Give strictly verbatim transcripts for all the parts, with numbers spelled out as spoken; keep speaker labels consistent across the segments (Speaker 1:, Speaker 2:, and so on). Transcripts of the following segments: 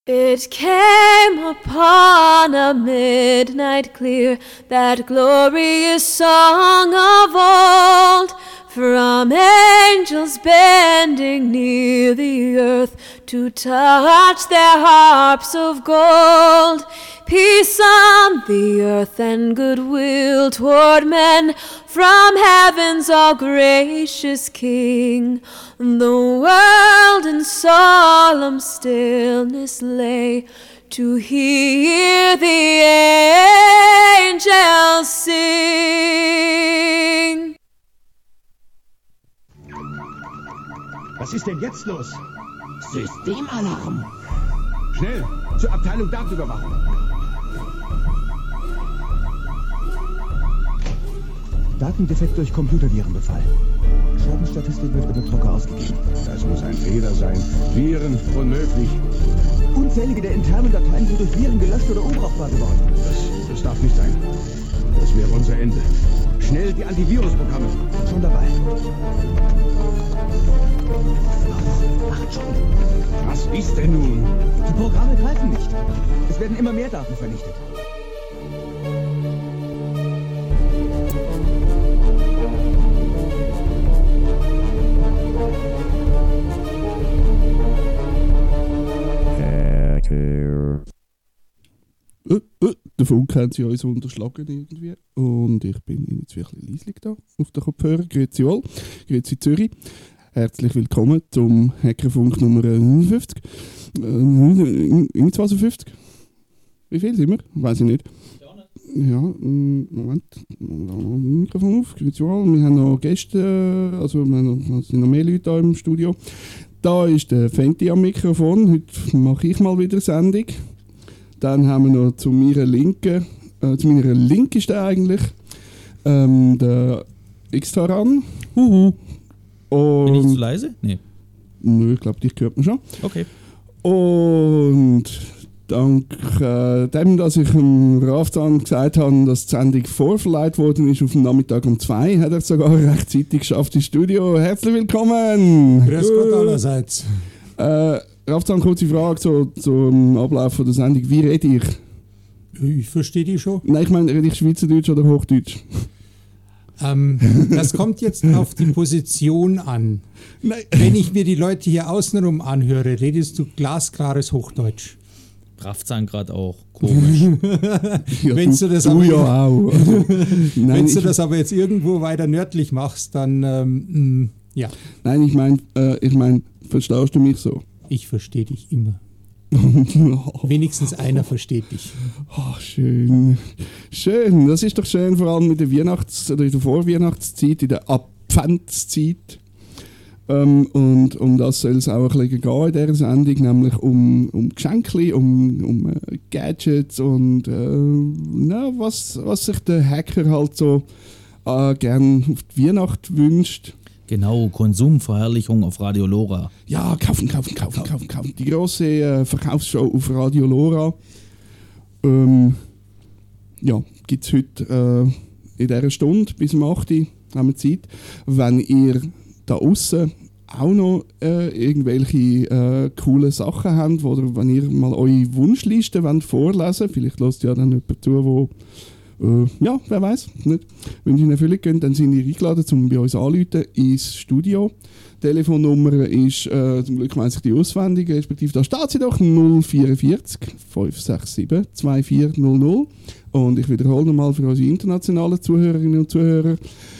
Speaker 1: It came upon a midnight clear, that glorious song of old, from angels bending near the earth to touch their harps of gold. Peace on the earth and goodwill toward men, from heaven's all gracious King. The world in solemn stillness lay, to hear the angels sing.
Speaker 2: Was ist denn jetzt los?
Speaker 3: Systemalarm.
Speaker 2: Schnell, zur Abteilung Datenüberwachung.
Speaker 4: Datendefekt durch Computervirenbefall. Schadenstatistik wird über den Drucker ausgegeben.
Speaker 2: Das muss ein Fehler sein. Viren, unmöglich.
Speaker 4: Unzählige der internen Dateien sind durch Viren gelöscht oder unbrauchbar geworden.
Speaker 2: Das, das darf nicht sein. Das wäre unser Ende. Schnell die Antivirusprogramme.
Speaker 4: Schon dabei.
Speaker 3: Macht schon.
Speaker 2: Was ist denn nun?
Speaker 4: Die Programme greifen nicht. Es werden immer mehr Daten vernichtet.
Speaker 5: Äh, äh, der Funk haben sie uns unterschlagen irgendwie. Und ich bin jetzt wirklich ein bisschen leislich da auf den Kopfhörer. Grüezi wohl, grüezi Zürich. Herzlich willkommen zum Hackerfunk Nummer neunundfünfzig. Äh, irgendwas fünfzig? Wie viel sind wir? Weiß ich nicht. Ja, Moment, Mikrofon auf, grüezi wohl. Wir haben noch Gäste, also wir haben noch, es sind noch mehr Leute hier im Studio. Da ist der Fenty am Mikrofon, heute mache ich mal wieder Sendung. Dann haben wir noch zu meiner Linken, äh, zu meiner Linken ist der eigentlich, ähm, der X-Taran.
Speaker 6: Huhu.
Speaker 5: Und
Speaker 6: Bin ich zu leise? Nee.
Speaker 5: Nö, ich glaube, dich hört man schon.
Speaker 6: Okay.
Speaker 5: Und dank äh, dem, dass ich dem Rafzahn gesagt habe, dass die Sendung vorverleiht worden ist auf den Nachmittag um zwei, hat er es sogar rechtzeitig geschafft ins Studio. Herzlich willkommen!
Speaker 7: Grüß Gott allerseits.
Speaker 5: Äh, Rafzahn, kurze Frage so, zum Ablauf von der Sendung. Wie rede ich?
Speaker 7: Ich verstehe die schon.
Speaker 5: Nein, ich meine, rede ich Schweizerdeutsch oder Hochdeutsch?
Speaker 7: Ähm, das kommt jetzt auf die Position an.
Speaker 5: Nein.
Speaker 7: Wenn ich mir die Leute hier außenrum anhöre, redest du glasklares Hochdeutsch.
Speaker 6: Rafzahn gerade auch. Komisch.
Speaker 5: Ja,
Speaker 7: Wenn
Speaker 5: du,
Speaker 7: du das
Speaker 5: du
Speaker 7: aber-
Speaker 5: ja auch. Also, nein,
Speaker 7: Wenn du
Speaker 5: ich,
Speaker 7: das aber jetzt irgendwo weiter nördlich machst, dann, ähm, mh, ja,
Speaker 5: nein, ich meine, äh, ich mein, verstehst du mich so?
Speaker 7: ich verstehe dich immer. Wenigstens einer versteht dich.
Speaker 5: Oh, schön. Schön, das ist doch schön, vor allem in der Weihnachts- oder in der Vorweihnachtszeit, in der Adventszeit. Ähm, und um das soll es auch ein bisschen gehen in dieser Sendung, nämlich um, um Geschenke, um, um äh, Gadgets und äh, na, was, was sich der Hacker halt so äh, gern auf die Weihnacht wünscht.
Speaker 6: Genau, Konsumverherrlichung auf Radio Lora.
Speaker 5: Ja, kaufen, kaufen, kaufen, kaufen, kaufen. Die grosse äh, Verkaufsshow auf Radio Lora. Ähm, ja, gibt es heute äh, in dieser Stunde bis um acht Uhr haben wir Zeit. Wenn ihr da aussen auch noch äh, irgendwelche äh, coole Sachen habt, oder wenn ihr mal eure Wunschliste wollt vorlesen wollt, vielleicht lasst ja dann jemand zu, wo äh, ja, wer weiß, nicht. Wenn ihr in Erfüllung geht, dann sind ihr eingeladen, um bei uns anzurufen ins Studio. Die Telefonnummer ist, äh, zum Glück weiss ich die auswendig, respektive da steht sie doch, null vier vier fünf sechs sieben zwei vier null null. Und ich wiederhole nochmal für unsere internationalen Zuhörerinnen und Zuhörer,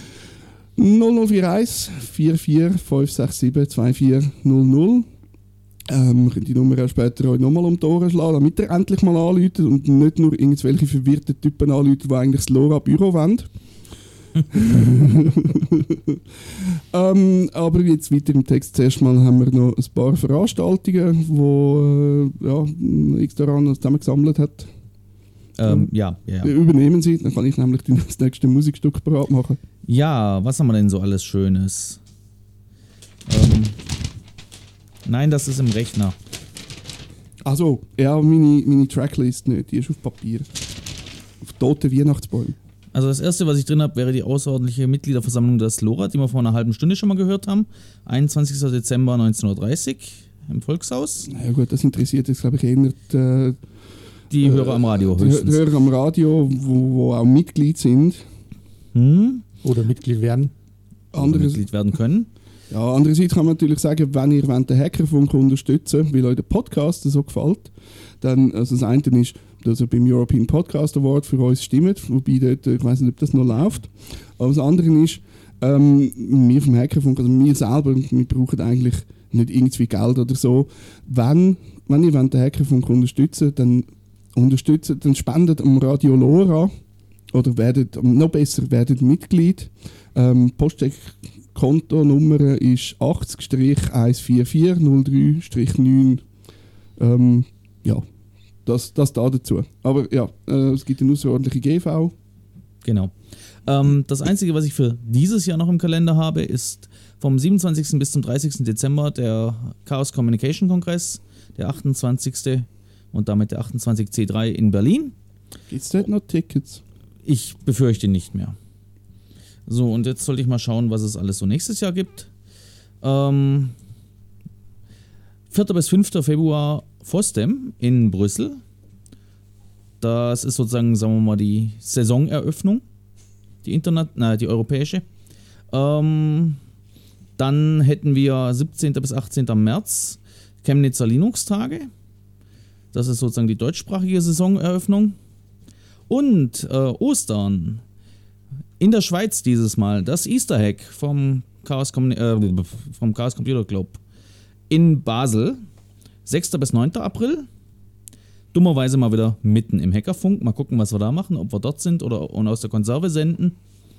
Speaker 5: null null vier eins vier vier fünf sechs sieben zwei vier null null. Ähm, wir können die Nummer auch später euch nochmal um die Ohren schlagen, damit ihr endlich mal anruft und nicht nur irgendwelche verwirrten Typen anruft, die eigentlich das Lora-Büro wollen. ähm, aber jetzt weiter im Text. Zuerst mal haben wir noch ein paar Veranstaltungen, die äh, ja, X-Taran zusammengesammelt hat.
Speaker 6: Ähm, ja, ja, ja.
Speaker 5: Übernehmen Sie, dann kann ich nämlich das nächste Musikstück parat machen.
Speaker 6: Ja, was haben wir denn so alles Schönes? Ähm, nein, das ist im Rechner.
Speaker 5: Also, ja, meine, meine Tracklist nicht, die ist auf Papier. Auf tote Weihnachtsbäume.
Speaker 6: Also das erste, was ich drin habe, wäre die außerordentliche Mitgliederversammlung des LoRa, die wir vor einer halben Stunde schon mal gehört haben. einundzwanzigster Dezember neunzehnhundertdreißig. im Volkshaus.
Speaker 5: Na ja gut, das interessiert jetzt glaube ich eher die,
Speaker 6: Die
Speaker 5: äh,
Speaker 6: Hörer am Radio
Speaker 5: die
Speaker 6: höchstens.
Speaker 5: Hörer am Radio, wo, wo auch Mitglied sind.
Speaker 6: Hm?
Speaker 7: Oder Mitglied werden.
Speaker 6: Oder
Speaker 5: Anderes,
Speaker 6: Mitglied werden können.
Speaker 5: ja, andererseits kann man natürlich sagen, wenn ihr wollt den Hackerfunk unterstützen wollt, weil euch der Podcast so gefällt, dann, also das eine ist, dass ihr beim European Podcast Award für uns stimmt, wobei dort, ich weiß nicht, ob das noch läuft. Aber das andere ist, ähm, wir vom Hackerfunk, also wir selber, wir brauchen eigentlich nicht irgendwie Geld oder so. Wenn, wenn ihr wollt den Hackerfunk unterstützen dann unterstützen, dann spendet am Radio Lora oder werdet, noch besser, werdet Mitglied. Ähm, Postcheck-Kontonummer ist achtzig eins vier vier null drei neun. Ähm, ja, das, das da dazu. Aber ja, äh, es gibt eine außerordentliche G V.
Speaker 6: Genau. Ähm, das Einzige, was ich für dieses Jahr noch im Kalender habe, ist vom siebenundzwanzigsten bis zum dreißigsten Dezember der Chaos Communication Kongress, der achtundzwanzigste und damit der achtundzwanzig C drei in Berlin.
Speaker 5: Gibt es dort noch Tickets?
Speaker 6: Ich befürchte nicht mehr. So, und jetzt sollte ich mal schauen, was es alles so nächstes Jahr gibt. Ähm, vierter bis fünfter Februar FOSDEM in Brüssel. Das ist sozusagen, sagen wir mal, die Saisoneröffnung. Die Internet, na, die europäische. Ähm, dann hätten wir siebzehnten bis achtzehnten März Chemnitzer Linux-Tage. Das ist sozusagen die deutschsprachige Saisoneröffnung. Und äh, Ostern in der Schweiz dieses Mal das Easter Hack vom Chaos, Com- äh, vom Chaos Computer Club in Basel, sechster bis neunter April. Dummerweise mal wieder mitten im Hackerfunk. Mal gucken, was wir da machen, ob wir dort sind oder und aus der Konserve senden.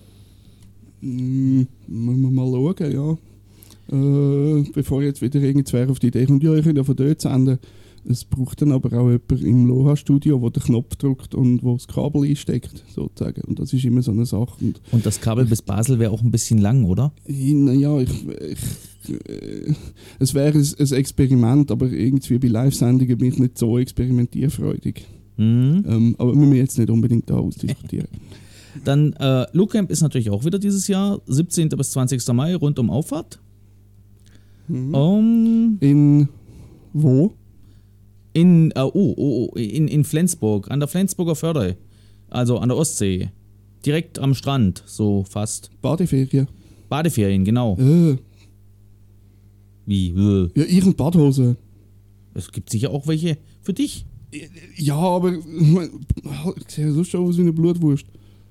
Speaker 5: Mm, müssen wir mal schauen, ja. Äh, bevor jetzt wieder irgendwer auf die Idee kommt, ja, ich kann ja von dort senden. Es braucht dann aber auch jemand im Lora-Studio, der den Knopf drückt und wo das Kabel einsteckt, sozusagen. Und das ist immer so eine Sache. Und,
Speaker 6: Und das Kabel bis Basel wäre auch ein bisschen lang, oder?
Speaker 5: naja, ich, ich, äh, es wäre ein, ein Experiment, aber irgendwie bei Live-Sendungen bin ich nicht so experimentierfreudig.
Speaker 6: Mhm.
Speaker 5: Ähm, aber wir müssen jetzt nicht unbedingt da ausdiskutieren.
Speaker 6: Dann äh, Loocamp ist natürlich auch wieder dieses Jahr, siebzehnten bis zwanzigsten Mai rund um Auffahrt.
Speaker 5: Mhm.
Speaker 6: Um,
Speaker 5: In wo?
Speaker 6: in, äh, oh, oh, oh, in, in Flensburg, an der Flensburger Förde, also an der Ostsee. Direkt am Strand, so fast.
Speaker 5: Badeferien.
Speaker 6: Badeferien, genau.
Speaker 5: Äh,
Speaker 6: Wie? Äh.
Speaker 5: ja, ihren Badhose.
Speaker 6: Es gibt sicher auch welche für dich.
Speaker 5: Ja, aber ich mein, ich sehe so schon aus wie eine Blutwurst.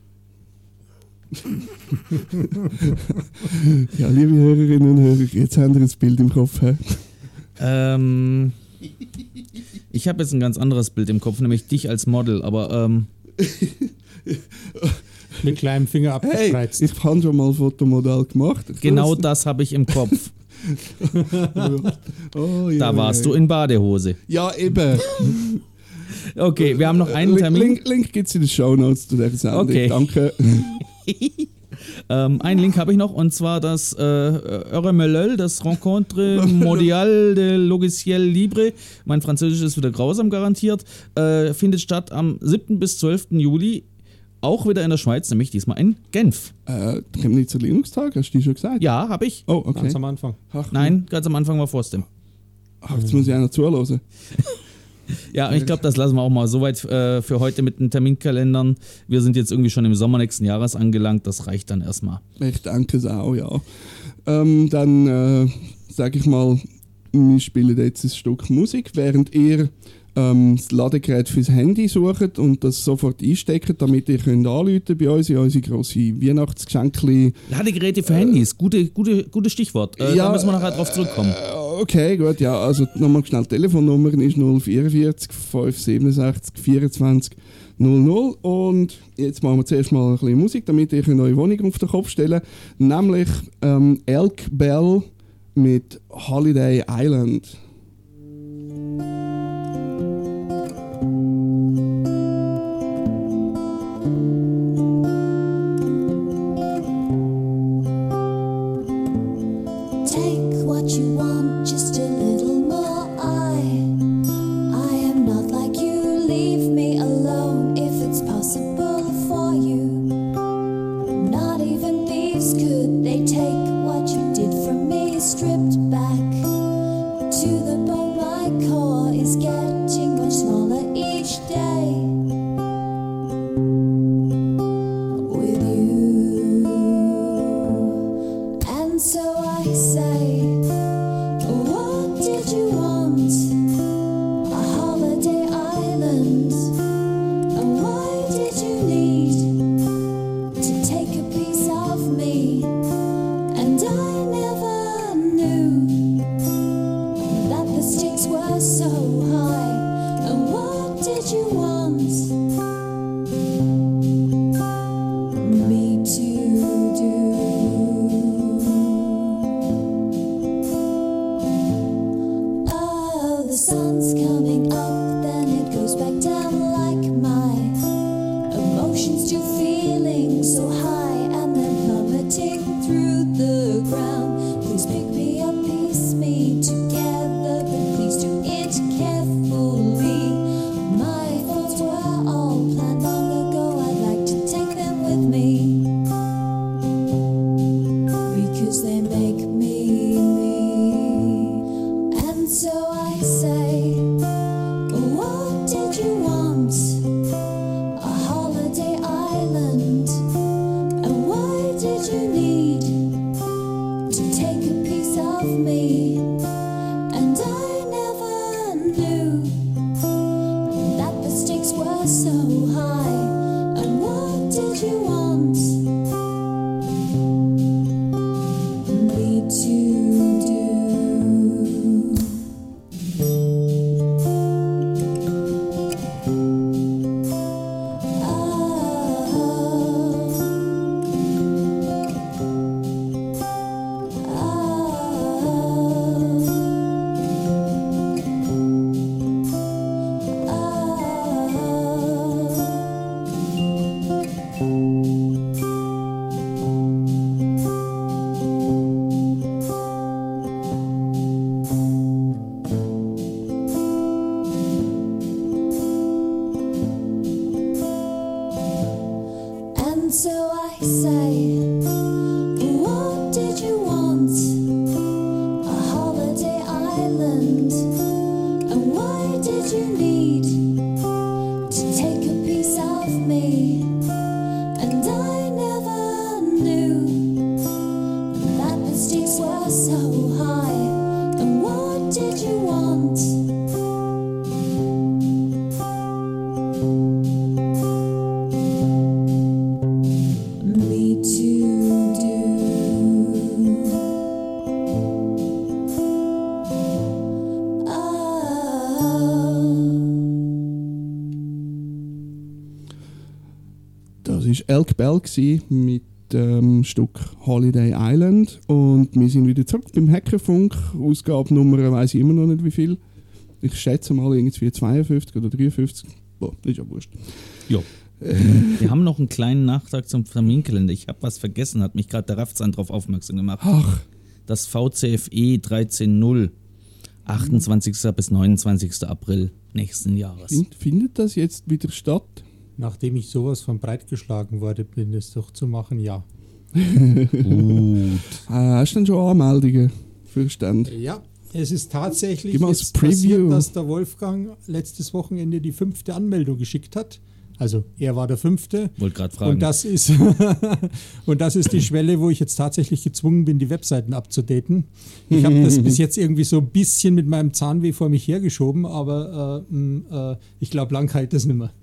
Speaker 5: Ja, liebe Hörerinnen und Hörer, jetzt haben wir ein Bild im Kopf. He?
Speaker 6: Ähm, ich habe jetzt ein ganz anderes Bild im Kopf, nämlich dich als Model, aber ähm,
Speaker 7: Mit kleinem Finger
Speaker 5: Hey,
Speaker 7: abgespreizt.
Speaker 5: ich habe schon mal ein Fotomodell gemacht. Ich
Speaker 6: genau
Speaker 5: weiß-
Speaker 6: das habe ich im Kopf.
Speaker 5: Oh, ja,
Speaker 6: Da warst
Speaker 5: ja.
Speaker 6: du in Badehose.
Speaker 5: Ja, eben.
Speaker 6: Okay, wir haben noch einen
Speaker 5: Link,
Speaker 6: Termin.
Speaker 5: Link, Link gibt es in den Shownotes zu dieser Sendung.
Speaker 6: Okay.
Speaker 5: Danke.
Speaker 6: Ähm, einen Link habe ich noch, und zwar das äh, Heure Melöl, das Rencontre Mondiale de Logiciel Libre. Mein Französisch ist wieder grausam garantiert. Äh, findet statt am siebten bis zwölften Juli. Auch wieder in der Schweiz, nämlich diesmal in Genf.
Speaker 5: Äh, Chemnitzer Linux-Tag, hast du die schon gesagt?
Speaker 6: Ja, habe ich.
Speaker 5: Oh, okay.
Speaker 7: Ganz am Anfang.
Speaker 5: Ach,
Speaker 6: Nein, ganz am Anfang war FOSDEM.
Speaker 5: Ach, jetzt muss ich einer zuhören.
Speaker 6: Ja, ich glaube, das lassen wir auch mal soweit äh, für heute mit den Terminkalendern. Wir sind jetzt irgendwie schon im Sommer nächsten Jahres angelangt. Das reicht dann erstmal.
Speaker 5: Ich denke es auch, ja. Ähm, dann äh, sage ich mal, wir spielen jetzt ein Stück Musik, während ihr ähm, das Ladegerät fürs Handy sucht und das sofort einsteckt, damit ihr könnt anrufen bei uns in unsere grosse Weihnachtsgeschenkli.
Speaker 6: Ladegeräte für Handys, gute, gute, gutes Stichwort. Äh,
Speaker 5: ja,
Speaker 6: da müssen wir nachher drauf zurückkommen.
Speaker 5: Äh, okay, gut, ja, also nochmal schnell, die Telefonnummer ist null vierundvierzig fünf siebenundsechzig vierundzwanzig null null und jetzt machen wir zuerst mal ein bisschen Musik, damit ihr eure Wohnung auf den Kopf stellen könnt, nämlich ähm, Elk Bell mit Holiday Island.
Speaker 8: Take what you want, just a little more. I, I am not like you. Leave me alone if it's possible for you. Not even thieves could they take what you did from me. Stripped back to the need to take a piece of me, and I never knew that the stakes were so high. And what did you want? Me to do?
Speaker 5: Das war Elk Bell gsi mit dem Stück Holiday Island. Und wir sind wieder zurück beim Hackerfunk. Ausgabe Nummer weiss ich immer noch nicht wie viel. Ich schätze mal irgendwie zweiundfünfzig oder dreiundfünfzig. Boah, ist ja wurscht.
Speaker 6: Ja. Wir haben noch einen kleinen Nachtrag zum Terminkalender. Ich habe was vergessen, hat mich gerade der Rafzan darauf aufmerksam gemacht.
Speaker 5: Ach.
Speaker 6: Das V C F E dreizehn null, achtundzwanzigsten bis neunundzwanzigsten April nächsten Jahres.
Speaker 5: Find, findet das jetzt wieder statt?
Speaker 7: Nachdem ich sowas von breit geschlagen wurde, bin es doch zu machen, ja.
Speaker 6: Gut.
Speaker 5: Ah, hast du denn schon Anmeldungen für Stand?
Speaker 7: Ja, es ist tatsächlich
Speaker 5: Gib mal das
Speaker 7: jetzt
Speaker 5: Preview.
Speaker 7: passiert, dass der Wolfgang letztes Wochenende die fünfte Anmeldung geschickt hat. Also er war der fünfte.
Speaker 6: Wollte gerade fragen.
Speaker 7: Und das ist und das ist die Schwelle, wo ich jetzt tatsächlich gezwungen bin, die Webseiten abzudaten. Ich habe das bis jetzt irgendwie so ein bisschen mit meinem Zahnweh vor mich hergeschoben, aber äh, mh, äh, ich glaube, lang hält das nicht mehr.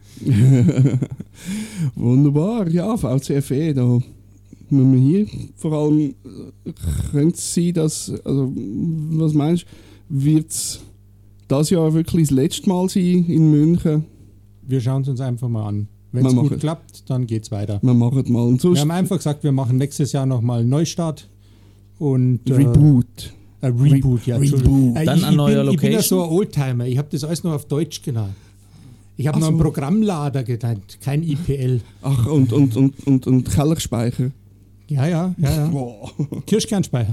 Speaker 5: Wunderbar, ja, V C F E, da müssen wir hier vor allem, äh, könnte es sein, dass, also, was meinst du, wird es das Jahr wirklich das letzte Mal sein in München?
Speaker 7: Wir schauen es uns einfach mal an. Wenn es
Speaker 5: Wir
Speaker 7: gut
Speaker 5: machen-
Speaker 7: klappt, dann geht's weiter.
Speaker 5: Wir machen mal und
Speaker 7: Wir
Speaker 5: sonst
Speaker 7: haben einfach gesagt, wir machen nächstes Jahr nochmal einen Neustart. Und, äh,
Speaker 5: Reboot.
Speaker 7: Ein Reboot, ja. Entschuldigung. Äh,
Speaker 6: Dann
Speaker 7: ich,
Speaker 6: an
Speaker 7: ich
Speaker 6: neuer
Speaker 7: bin, Ich bin ja
Speaker 6: Location?
Speaker 7: so ein Oldtimer. Ich habe das alles noch auf Deutsch genannt. Ich habe
Speaker 5: Ach
Speaker 7: noch einen
Speaker 5: so.
Speaker 7: Programmlader genannt, kein I P L.
Speaker 5: Ach, und, und, und, und, und Kellerspeicher.
Speaker 7: Ja, ja, ja, ja.
Speaker 5: Boah.
Speaker 7: Kirschkernspeicher.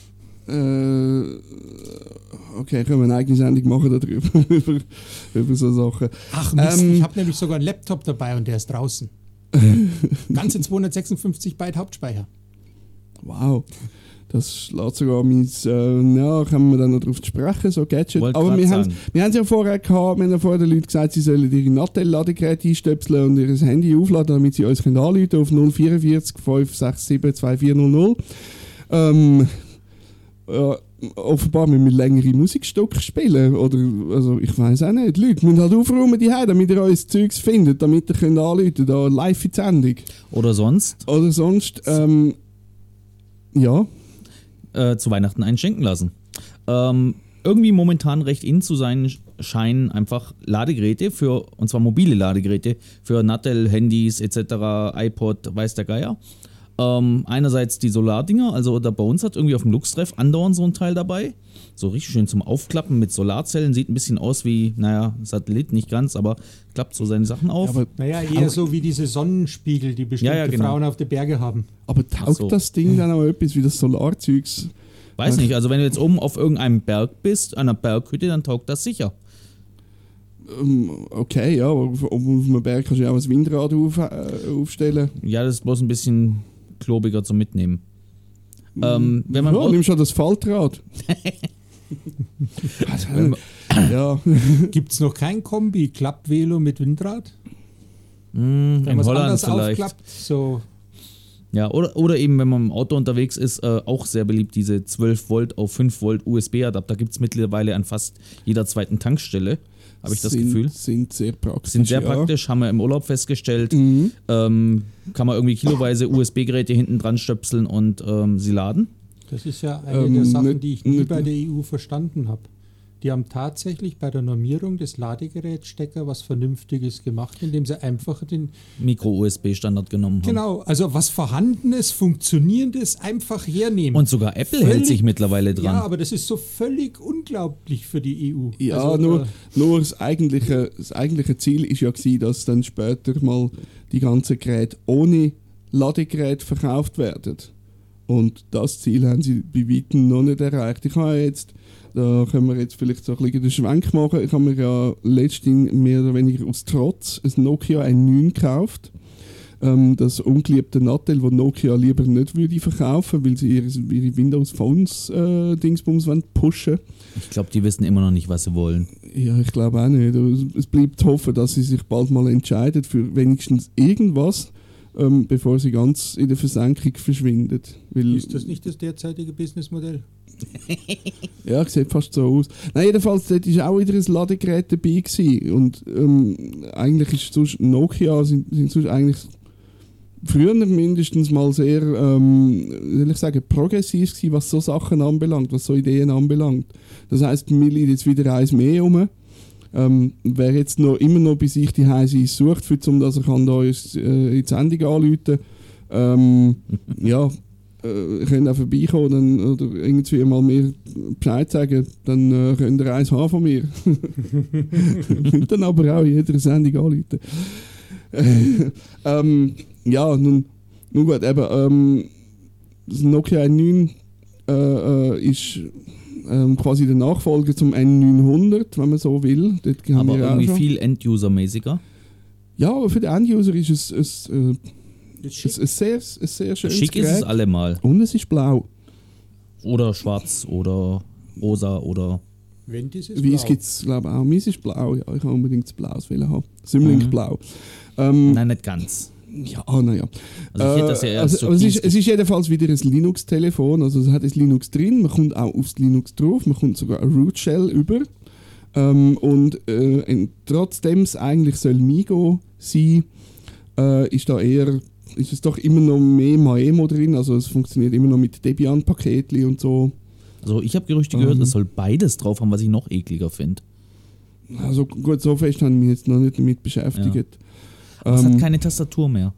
Speaker 5: Äh, okay, können wir eine eigene Sendung machen darüber, über, über so Sachen.
Speaker 7: Ach Mist,
Speaker 5: Ähm,
Speaker 7: ich habe nämlich sogar einen Laptop dabei und der ist draußen. Ganze zweihundertsechsundfünfzig Byte Hauptspeicher.
Speaker 5: Wow. Das lässt sogar mein, äh, ja, können wir dann noch drauf sprechen, so Gadget.
Speaker 6: Wollte
Speaker 5: Aber
Speaker 6: grad
Speaker 5: wir haben
Speaker 6: sagen.
Speaker 5: wir haben es ja vorher gehabt, wir haben ja vorher den Leuten gesagt, sie sollen ihre Nattel-Ladegeräte einstöpseln und ihr Handy aufladen, damit sie uns können anrufen können auf null vierundvierzig fünf sechs sieben zwei vier null null. Ähm, ja, offenbar müssen wir längere Musikstücke spielen, oder, also ich weiß auch nicht. Die Leute müssen halt aufräumen die Hause, damit ihr euer Zeugs findet, damit ihr könnt anrufen könnt, da live in die Sendung.
Speaker 6: Oder sonst
Speaker 5: Oder sonst, ähm, ja.
Speaker 6: äh, zu Weihnachten einschenken lassen. Ähm, irgendwie momentan recht in zu sein scheinen einfach Ladegeräte für, und zwar mobile Ladegeräte für Nattel, Handys et cetera, iPod, weiß der Geier. Ähm, einerseits die Solardinger, also da bei uns hat irgendwie auf dem Lux-Treff andauernd so ein Teil dabei. So richtig schön zum Aufklappen mit Solarzellen, sieht ein bisschen aus wie, naja, Satellit, nicht ganz, aber klappt so seine Sachen auf.
Speaker 5: Aber,
Speaker 7: Naja, eher
Speaker 5: Aber-
Speaker 7: so wie diese Sonnenspiegel, die bestimmte
Speaker 6: Ja, ja, genau.
Speaker 7: Frauen auf den Berge haben.
Speaker 5: aber taugt
Speaker 6: so.
Speaker 5: das Ding dann auch etwas wie das Solarzeugs?
Speaker 6: Weiß nicht, also wenn du jetzt oben auf irgendeinem Berg bist, einer Berghütte, dann taugt das sicher.
Speaker 5: Ähm, okay, ja, aber auf, auf einem Berg kannst du ja auch ein Windrad auf, äh, aufstellen.
Speaker 6: Ja, das ist bloß ein bisschen klobiger zum Mitnehmen. Ähm, wenn man
Speaker 5: Ja,
Speaker 6: braucht-
Speaker 5: nimmst du das Faltrad. also,
Speaker 6: Wenn man-
Speaker 5: ja,
Speaker 7: Gibt es noch kein Kombi, Klappvelo mit Windrad?
Speaker 6: Mh,
Speaker 7: Wenn
Speaker 6: in
Speaker 7: man es
Speaker 6: Holland
Speaker 7: anders
Speaker 6: vielleicht.
Speaker 7: aufklappt, so
Speaker 6: Ja, oder, oder eben, wenn man im Auto unterwegs ist, äh, auch sehr beliebt, diese zwölf Volt auf fünf Volt U S B-Adapter gibt es mittlerweile an fast jeder zweiten Tankstelle, habe ich das
Speaker 5: sind,
Speaker 6: Gefühl.
Speaker 5: Sind sehr praktisch.
Speaker 6: Sind sehr
Speaker 5: ja.
Speaker 6: praktisch, haben wir im Urlaub festgestellt.
Speaker 5: Mhm.
Speaker 6: Ähm, kann man irgendwie kiloweise U S B-Geräte hinten dran stöpseln und ähm, sie laden.
Speaker 7: das ist ja eine
Speaker 5: Ähm,
Speaker 7: der Sachen,
Speaker 5: nicht-
Speaker 7: die ich nie
Speaker 5: nicht-
Speaker 7: bei der E U verstanden habe. Die haben tatsächlich bei der Normierung des Ladegerätstecker was Vernünftiges gemacht, indem sie einfach den,
Speaker 6: Micro-U S B-Standard genommen haben.
Speaker 7: genau, also was Vorhandenes, Funktionierendes einfach hernehmen.
Speaker 6: Und sogar Apple
Speaker 7: Völlig-
Speaker 6: hält sich mittlerweile dran.
Speaker 7: Ja, aber das ist so völlig unglaublich für die E U.
Speaker 5: Ja,
Speaker 7: also,
Speaker 5: nur,
Speaker 7: äh,
Speaker 5: nur das, eigentliche, das eigentliche Ziel ist ja gewesen, dass dann später mal die ganzen Geräte ohne Ladegerät verkauft werden. Und das Ziel haben sie bei weitem noch nicht erreicht. Ich habe jetzt, da können wir jetzt vielleicht so ein bisschen den Schwenk machen, ich habe mir ja letztens mehr oder weniger aus Trotz ein Nokia N neun gekauft. Ähm, das ungeliebte Nattel, das Nokia lieber nicht würde verkaufen, weil sie ihre, ihre Windows Phones äh, Dingsbums wollen pushen.
Speaker 6: Ich glaube, die wissen immer noch nicht, was sie wollen.
Speaker 5: Ja, ich glaube auch nicht. Es bleibt zu hoffen, dass sie sich bald mal entscheiden für wenigstens irgendwas, ähm, bevor sie ganz in der Versenkung verschwindet. Weil,
Speaker 7: Ist das nicht das derzeitige Businessmodell?
Speaker 5: ja, sieht fast so aus. Nein, jedenfalls, dort war auch wieder ein Ladegerät dabei gewesen. Und ähm, eigentlich ist sonst Nokia, sind, sind sonst eigentlich früher mindestens mal sehr, ähm, soll ich sagen, progressiv gewesen, was so Sachen anbelangt, was so Ideen anbelangt. Das heisst, mir liegt jetzt wieder eins mehr rum. Ähm, wer jetzt noch immer noch bei sich die Heise sucht, für, um dass er kann da ins, äh, in die Sendung anrufen ähm, ja, äh, könnt auch vorbeikommen dann, oder irgendwie mal mir Bescheid sagen, dann äh, könnt ihr eins haben von mir. Dann aber auch in jeder Sendung anrufen. ähm, ja, nun, nun gut, eben, ähm, das Nokia N neun äh, äh, ist ähm, quasi der Nachfolger zum N neunhundert, wenn man so will. Dort haben
Speaker 6: Aber
Speaker 5: wir
Speaker 6: irgendwie
Speaker 5: auch schon.
Speaker 6: viel End-User-mäßiger.
Speaker 5: Ja, aber für den End-User ist es, es, äh,
Speaker 7: Ist
Speaker 5: es ein sehr, ein sehr schönes
Speaker 6: Schick ist es
Speaker 5: Gerät.
Speaker 6: allemal.
Speaker 5: Und es ist blau.
Speaker 6: Oder schwarz oder rosa oder.
Speaker 7: Wenn dieses
Speaker 5: Weiß
Speaker 7: blau.
Speaker 5: gibt es, glaube ich, auch. Meins ist blau, ja. Ich habe unbedingt das Blaues wollen haben. Simlink
Speaker 6: Mhm.
Speaker 5: blau. Ähm,
Speaker 6: Nein, nicht ganz.
Speaker 5: Ja, naja.
Speaker 6: Also ich hätte das ja eher
Speaker 5: also,
Speaker 6: so
Speaker 5: aber es, ist,
Speaker 6: Dienst-
Speaker 5: es ist jedenfalls wieder ein Linux-Telefon, also es hat ein Linux drin, man kommt auch aufs Linux drauf, man kommt sogar eine Root Shell über. Ähm, und äh, in, trotzdem es eigentlich soll Migo sein, äh, ist da eher, ist es doch immer noch mehr Maemo drin, also es funktioniert immer noch mit Debian-Paketli und so.
Speaker 6: Also ich habe Gerüchte gehört,
Speaker 5: Ähm.
Speaker 6: es soll beides drauf haben, was ich noch ekliger finde.
Speaker 5: Also gut, so fest habe ich mich jetzt noch nicht damit beschäftigt.
Speaker 6: Aber es
Speaker 5: Ähm,
Speaker 6: hat keine Tastatur mehr.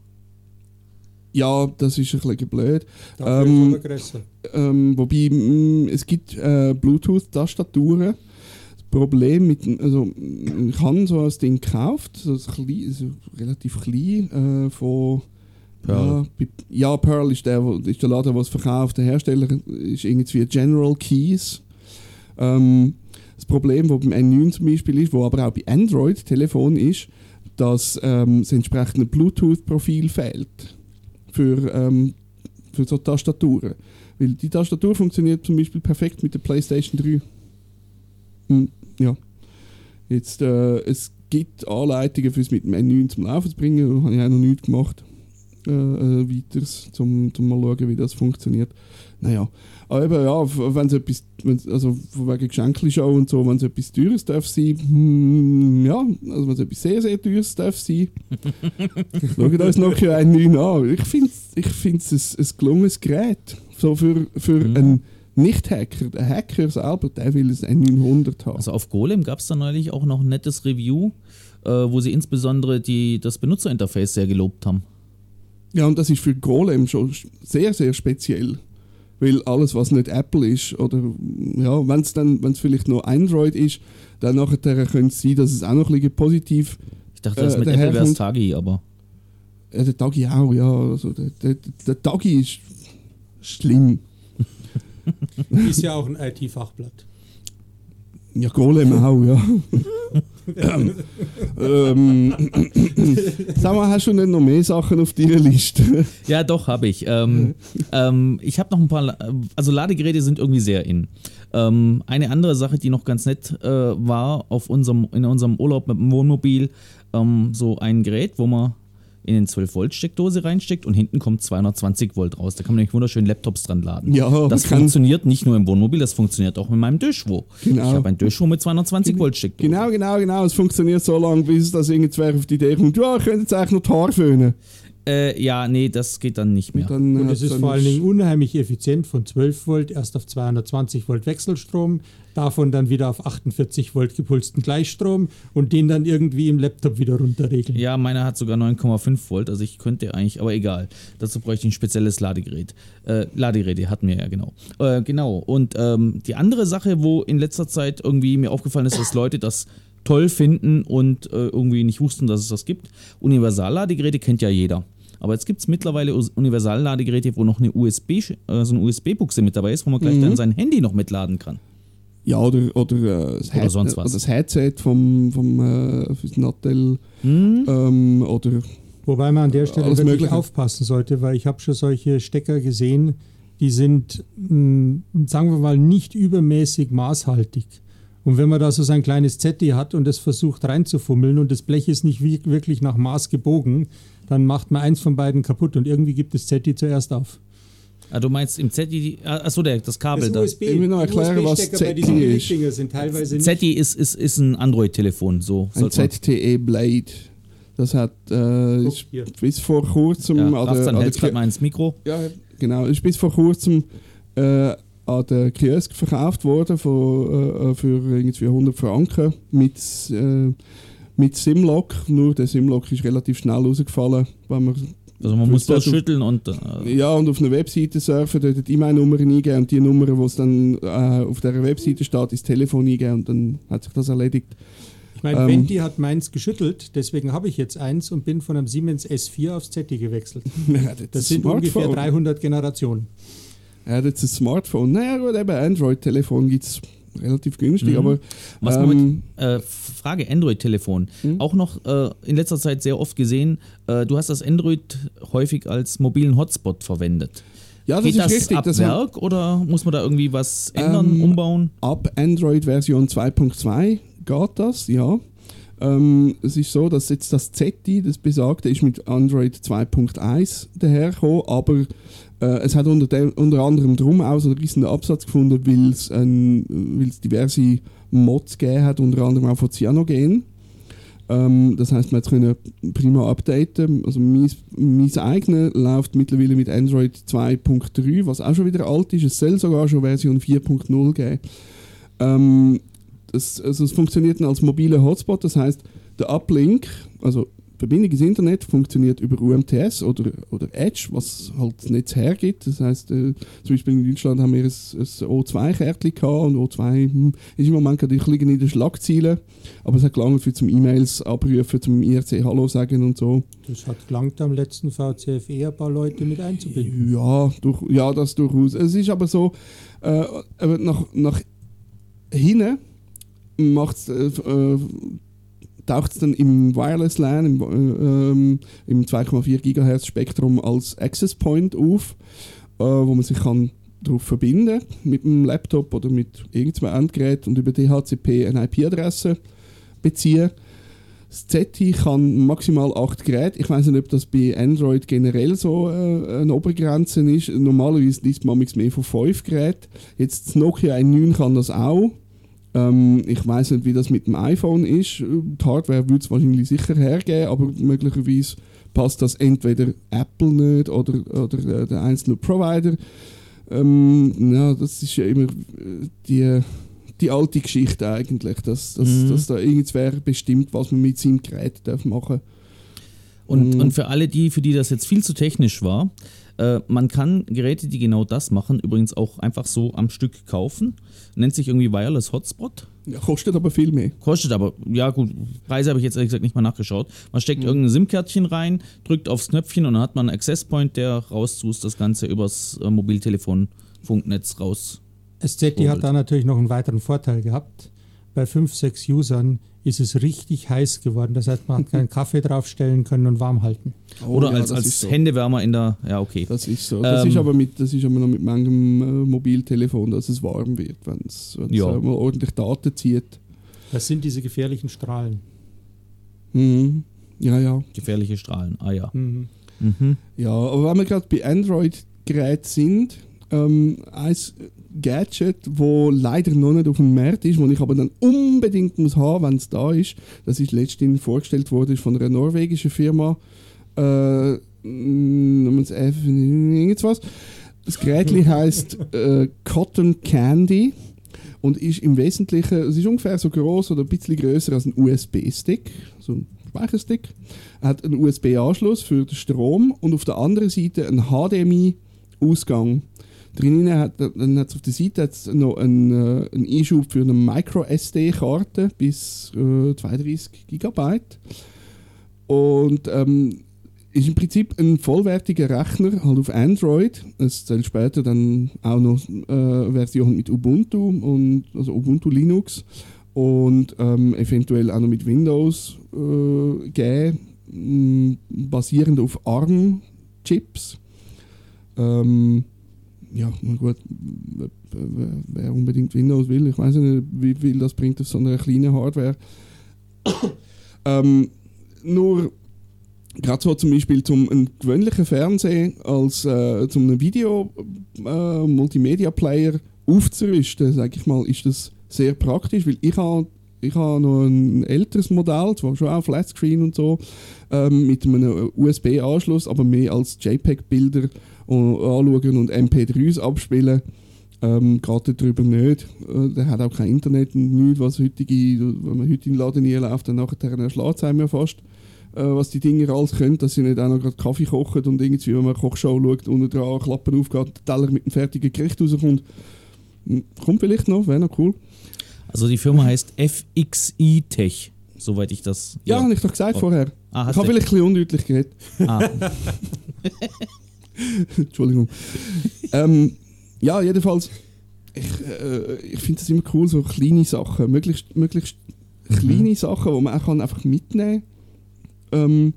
Speaker 5: ja, das ist ein bisschen blöd.
Speaker 7: Dafür
Speaker 5: ähm,
Speaker 7: ist aber grösser.
Speaker 5: Ähm, wobei, mh, es gibt äh, Bluetooth-Tastaturen. Das Problem mit, also ich habe so ein Ding gekauft, so, ein klein, so relativ klein, äh, von
Speaker 6: Pearl.
Speaker 5: Ja, bei, ja, Pearl ist der, wo- ist der Laden, der es verkauft. Der Hersteller ist irgendwie General Keys. Ähm, das Problem, das beim N neun zum Beispiel ist, wo aber auch bei Android-Telefonen ist, dass ähm, das entsprechende Bluetooth-Profil fehlt für, ähm, für so Tastaturen. Weil die Tastatur funktioniert zum Beispiel perfekt mit der PlayStation drei. Hm, ja. Jetzt, äh, es gibt Anleitungen fürs mit dem N neun zum Laufen zu bringen, da habe ich auch noch nichts gemacht. Äh, äh, weiters, zum, zum mal schauen, wie das funktioniert. Naja, aber eben, ja, wenn es etwas, wenn's, also von wegen Geschenkli-Show und so, wenn es etwas Teures darf sein, hm, ja, also wenn es etwas sehr, sehr Teures darf sein, schaut uns Nokia N neun an. Ich finde es ich find's ein, ein gelungenes Gerät. So für, für
Speaker 6: Mhm.
Speaker 5: einen Nicht-Hacker. Der Hacker selber, der will ein N neunhundert haben.
Speaker 6: Also auf Golem gab es da neulich auch noch ein nettes Review, äh, wo sie insbesondere die, das Benutzerinterface sehr gelobt haben.
Speaker 5: Ja, und das ist für Golem schon sehr, sehr speziell. Weil alles, was nicht Apple ist, oder ja, wenn es dann, wenn es vielleicht noch Android ist, dann nachher könnte es sein, dass es auch noch ein bisschen positiv.
Speaker 6: Ich dachte, das
Speaker 5: Äh,
Speaker 6: mit
Speaker 5: der
Speaker 6: Apple wäre es
Speaker 5: Herkunft-
Speaker 6: Tagi, aber
Speaker 5: Ja, der Tagi auch, ja. Also der, der, der Tagi ist schlimm.
Speaker 7: Ist ja auch ein I T-Fachblatt.
Speaker 5: Ja, Golem auch, ja. ähm, ähm, sag mal, hast du nicht noch mehr Sachen auf deiner Liste?
Speaker 6: ja, doch, habe ich. Ähm, ähm, ich habe noch ein paar, La- also Ladegeräte sind irgendwie sehr in. Ähm, eine andere Sache, die noch ganz nett äh, war auf unserem, in unserem Urlaub mit dem Wohnmobil, ähm, so ein Gerät, wo man in den zwölf Volt Steckdose reinsteckt und hinten kommt zweihundertzwanzig Volt raus. Da kann man nämlich wunderschön Laptops dran laden.
Speaker 5: Ja,
Speaker 6: das
Speaker 5: kann-
Speaker 6: funktioniert nicht nur im Wohnmobil, das funktioniert auch mit meinem Döschwo.
Speaker 5: Genau.
Speaker 6: Ich habe ein Döschwo mit zweihundertzwanzig Volt Steckdose.
Speaker 5: Genau, genau, genau. Es funktioniert so lange, bis das irgendwer auf die Idee kommt, ja, ich könnte jetzt eigentlich noch die Haare föhnen.
Speaker 6: Äh, ja, nee, das geht dann nicht mehr.
Speaker 5: Dann,
Speaker 7: Und
Speaker 5: äh,
Speaker 7: es ist
Speaker 5: dann
Speaker 7: vor allen Dingen unheimlich effizient von zwölf Volt erst auf zweihundertzwanzig Volt Wechselstrom, davon dann wieder auf achtundvierzig Volt gepulsten Gleichstrom und den dann irgendwie im Laptop wieder runterregeln.
Speaker 6: Ja, meiner hat sogar neun Komma fünf Volt, also ich könnte eigentlich, aber egal. Dazu bräuchte ich ein spezielles Ladegerät. Äh, Ladegeräte hatten wir ja, genau. Äh, genau, und ähm, die andere Sache, wo in letzter Zeit irgendwie mir aufgefallen ist, dass Leute das toll finden und äh, irgendwie nicht wussten, dass es das gibt. Universalladegeräte kennt ja jeder. Aber jetzt gibt es mittlerweile Us- Universalladegeräte, wo noch eine U S B, äh, so eine U S B-Buchse mit dabei ist, wo man gleich
Speaker 5: Mhm.
Speaker 6: dann sein Handy noch mitladen kann.
Speaker 5: Ja, oder, oder, äh, das,
Speaker 6: Oder
Speaker 5: Head-
Speaker 6: sonst was.
Speaker 5: oder das Headset vom, vom äh, fürs Nattel
Speaker 6: Hm?
Speaker 5: ähm, oder
Speaker 7: Wobei man an der Stelle
Speaker 5: Alles
Speaker 7: wirklich
Speaker 5: Mögliche.
Speaker 7: aufpassen sollte, weil ich habe schon solche Stecker gesehen, die sind, mh, sagen wir mal, nicht übermäßig maßhaltig. Und wenn man da so sein kleines Zetti hat und es versucht reinzufummeln und das Blech ist nicht wie, wirklich nach Maß gebogen, dann macht man eins von beiden kaputt und irgendwie gibt das Zetti zuerst auf.
Speaker 6: Ah, du meinst im Zetti, achso, der, das Kabel da.
Speaker 7: Das U S B,
Speaker 5: Ich will noch erklären, was
Speaker 7: U S B-Stecker bei
Speaker 5: Zetti
Speaker 7: diesen
Speaker 5: ist.
Speaker 7: Billigdinger sind teilweise nicht.
Speaker 6: Zetti ist, ist, ist ein Android-Telefon, so.
Speaker 5: Ein
Speaker 6: sollte man-
Speaker 5: Z T E Blade. Das hat äh,
Speaker 7: Guck,
Speaker 5: ist
Speaker 7: hier.
Speaker 5: bis vor kurzem
Speaker 6: Ja,
Speaker 5: an der,
Speaker 6: Rafsan
Speaker 5: an der
Speaker 6: hält gerade
Speaker 5: Ki-
Speaker 6: mal ins Mikro.
Speaker 5: ja, genau, ist bis vor kurzem äh, an der Kiosk verkauft worden von, äh, für irgendwie hundert Franken mit, äh, mit Simlock. Nur der Simlock ist relativ schnell rausgefallen, wenn man
Speaker 6: Also man muss das
Speaker 5: auf-
Speaker 6: schütteln und äh,
Speaker 5: Ja, und auf einer Webseite surfen, dort die E-Mail-Nummer eingeben und die Nummer, die es dann äh, auf dieser Webseite steht, ins Telefon eingeben und dann hat sich das erledigt.
Speaker 7: Ich meine,
Speaker 5: Ähm,
Speaker 7: Venti hat meins geschüttelt, deswegen habe ich jetzt eins und bin von einem Siemens S vier aufs Zetti gewechselt.
Speaker 5: Er hat jetzt
Speaker 7: Das
Speaker 5: ein
Speaker 7: sind ungefähr
Speaker 5: Smartphone.
Speaker 7: dreihundert Generationen.
Speaker 5: Er hat jetzt ein Smartphone. Naja, gut, eben Android-Telefon gibt es relativ günstig,
Speaker 6: Mhm.
Speaker 5: aber
Speaker 6: was
Speaker 5: ähm,
Speaker 6: man mit, äh, Frage Android-Telefon.
Speaker 5: Mhm.
Speaker 6: Auch noch äh, in letzter Zeit sehr oft gesehen, äh, du hast das Android häufig als mobilen Hotspot verwendet.
Speaker 5: ja, das
Speaker 6: Geht
Speaker 5: ist
Speaker 6: das
Speaker 5: richtig.
Speaker 6: ab
Speaker 5: Das hat,
Speaker 6: Werk oder muss man da irgendwie was ändern,
Speaker 5: Ähm,
Speaker 6: umbauen?
Speaker 5: ab Android-Version zwei Punkt zwei geht das, ja. Ähm, es ist so, dass jetzt das Zetti, das besagte, ist mit Android zwei Punkt eins dahergekommen, aber äh, es hat unter, dem, unter anderem darum auch so einen riesen Absatz gefunden, weil es ein- weil es diverse Mods gegeben hat, unter anderem auch von Cyanogen. Ähm, das heisst, man hat es können prima updaten. Also mein, mein eigenes läuft mittlerweile mit Android zwei Punkt drei, was auch schon wieder alt ist. Es soll sogar schon Version vier Punkt null geben. Ähm, das, also es funktioniert dann als mobiler Hotspot, das heißt, der Uplink, also Verbindung ins Internet, funktioniert über U M T S oder, oder Edge, was halt das Netz hergibt. Das heißt, äh, zum Beispiel in Deutschland haben wir ein, ein O zwei Kärtchen gehabt und O zwei hm, ist im Moment gerade ein bisschen in den Schlagzeilen, aber es hat gelangt für zum E-Mails abrufen, zum I R C Hallo sagen und so.
Speaker 7: Das hat gelangt am letzten V C F E ein paar Leute mit einzubinden.
Speaker 5: Ja, durch, ja, das durchaus. Es ist aber so, äh, aber nach, nach hinten macht's, äh, äh, taucht es dann im Wireless LAN, im, äh, ähm, im zwei Komma vier Gigahertz Spektrum als Access Point auf, äh, wo man sich kann darauf verbinden mit einem Laptop oder mit irgendeinem Endgerät und über D H C P eine I P-Adresse beziehen. Das Zetti kann maximal acht Geräte. Ich weiß nicht, ob das bei Android generell so äh, eine Obergrenze ist. Normalerweise liest man mehr von fünf Geräten. Jetzt das Nokia N neun kann das auch. Ähm, ich weiß nicht, wie das mit dem iPhone ist. Die Hardware würde es wahrscheinlich sicher hergeben, aber möglicherweise passt das entweder Apple nicht oder, oder äh, der einzelne Provider. Ähm, ja, das ist ja immer äh, die, die alte Geschichte eigentlich, dass, dass,
Speaker 6: Mhm.
Speaker 5: dass da irgendwer bestimmt, was man mit seinem Gerät darf machen.
Speaker 6: Und,
Speaker 5: Mhm.
Speaker 6: und für alle die, für die das jetzt viel zu technisch war, äh, man kann Geräte, die genau das machen, übrigens auch einfach so am Stück kaufen. Nennt sich irgendwie Wireless Hotspot.
Speaker 5: Ja, kostet aber viel mehr.
Speaker 6: Kostet aber, ja gut, Preise habe ich jetzt ehrlich gesagt nicht mal nachgeschaut. Man steckt irgendein SIM-Kärtchen rein, drückt aufs Knöpfchen und dann hat man einen Access Point, der rauszoost, das Ganze übers äh, Mobiltelefon, Funknetz raus.
Speaker 7: Das Zetti hat da natürlich noch einen weiteren Vorteil gehabt. Bei fünf, sechs Usern ist es richtig heiß geworden. Das heißt, man hat keinen Kaffee draufstellen können und warm halten.
Speaker 5: Oh,
Speaker 6: Oder
Speaker 5: ja,
Speaker 6: als,
Speaker 5: das
Speaker 6: als
Speaker 5: ist so.
Speaker 6: Händewärmer in der, ja okay.
Speaker 5: Das ist so. Das,
Speaker 6: Ähm,
Speaker 5: ist aber mit, das ist aber noch mit manchem äh, Mobiltelefon, dass es warm wird, wenn es
Speaker 6: Ja.
Speaker 5: äh, mal ordentlich Daten zieht.
Speaker 7: Das sind diese gefährlichen Strahlen.
Speaker 5: Mhm. Ja, ja.
Speaker 6: Gefährliche Strahlen, ah ja.
Speaker 7: Mhm.
Speaker 6: Mhm.
Speaker 5: Ja, aber wenn wir gerade bei Android-Geräten sind, ähm, ein Gadget, wo leider noch nicht auf dem Markt ist, wo ich aber dann unbedingt muss haben, wenn es da ist, das ist letztens vorgestellt worden ist von einer norwegischen Firma, äh, namens F, irgendwas. Das Gerät heisst äh, Cotton Candy und ist im Wesentlichen, es ist ungefähr so groß oder ein bisschen größer als ein U S B-Stick, so ein Speicherstick. Er hat einen U S B-Anschluss für den Strom und auf der anderen Seite einen H D M I-Ausgang. Drinnen hat dann hat's auf der Seite hat's noch einen, äh, einen Einschub für eine Micro-S D-Karte bis äh, zweiunddreißig Gigabyte. Und ähm, ist im Prinzip ein vollwertiger Rechner halt auf Android. Es soll später dann auch noch äh, Version mit Ubuntu und also Ubuntu Linux und ähm, eventuell auch noch mit Windows äh, geben, mh, basierend auf ARM-Chips. Ähm, ja, na gut, wer unbedingt Windows will, ich weiß nicht, wie viel das bringt auf so einer kleinen Hardware. ähm, nur gerade so zum Beispiel zum einen gewöhnlichen Fernseher als äh, zum einem Video äh, Multimedia Player aufzurüsten, sage ich mal, ist das sehr praktisch, weil ich habe ich habe noch ein älteres Modell, zwar schon auch Flatscreen und so, ähm, mit einem U S B-Anschluss, aber mehr als JPEG-Bilder anschauen und M P drei s abspielen. Ähm, geht darüber nicht. Äh, der hat auch kein Internet und nichts, was heutige, wenn man heute in den Laden läuft, dann nachher erschlägt es einem ja fast, äh, was die Dinger alles können, dass sie nicht auch noch gerade Kaffee kochen und irgendwie, wenn man eine Kochshow schaut, unten dran Klappen aufgeht, der Teller mit dem fertigen Gericht rauskommt. Kommt vielleicht noch, wäre noch cool.
Speaker 6: Also die Firma heißt F X I Tech, soweit ich das...
Speaker 5: Ja, ja. Habe ich doch gesagt oh. vorher.
Speaker 6: Ah,
Speaker 5: ich habe vielleicht ein bisschen undeutlich geredet.
Speaker 6: Ah.
Speaker 5: Entschuldigung. ähm, ja, jedenfalls, ich, äh, ich finde es immer cool, so kleine Sachen, möglichst, möglichst mhm. kleine Sachen, die man auch kann einfach mitnehmen kann. Ähm,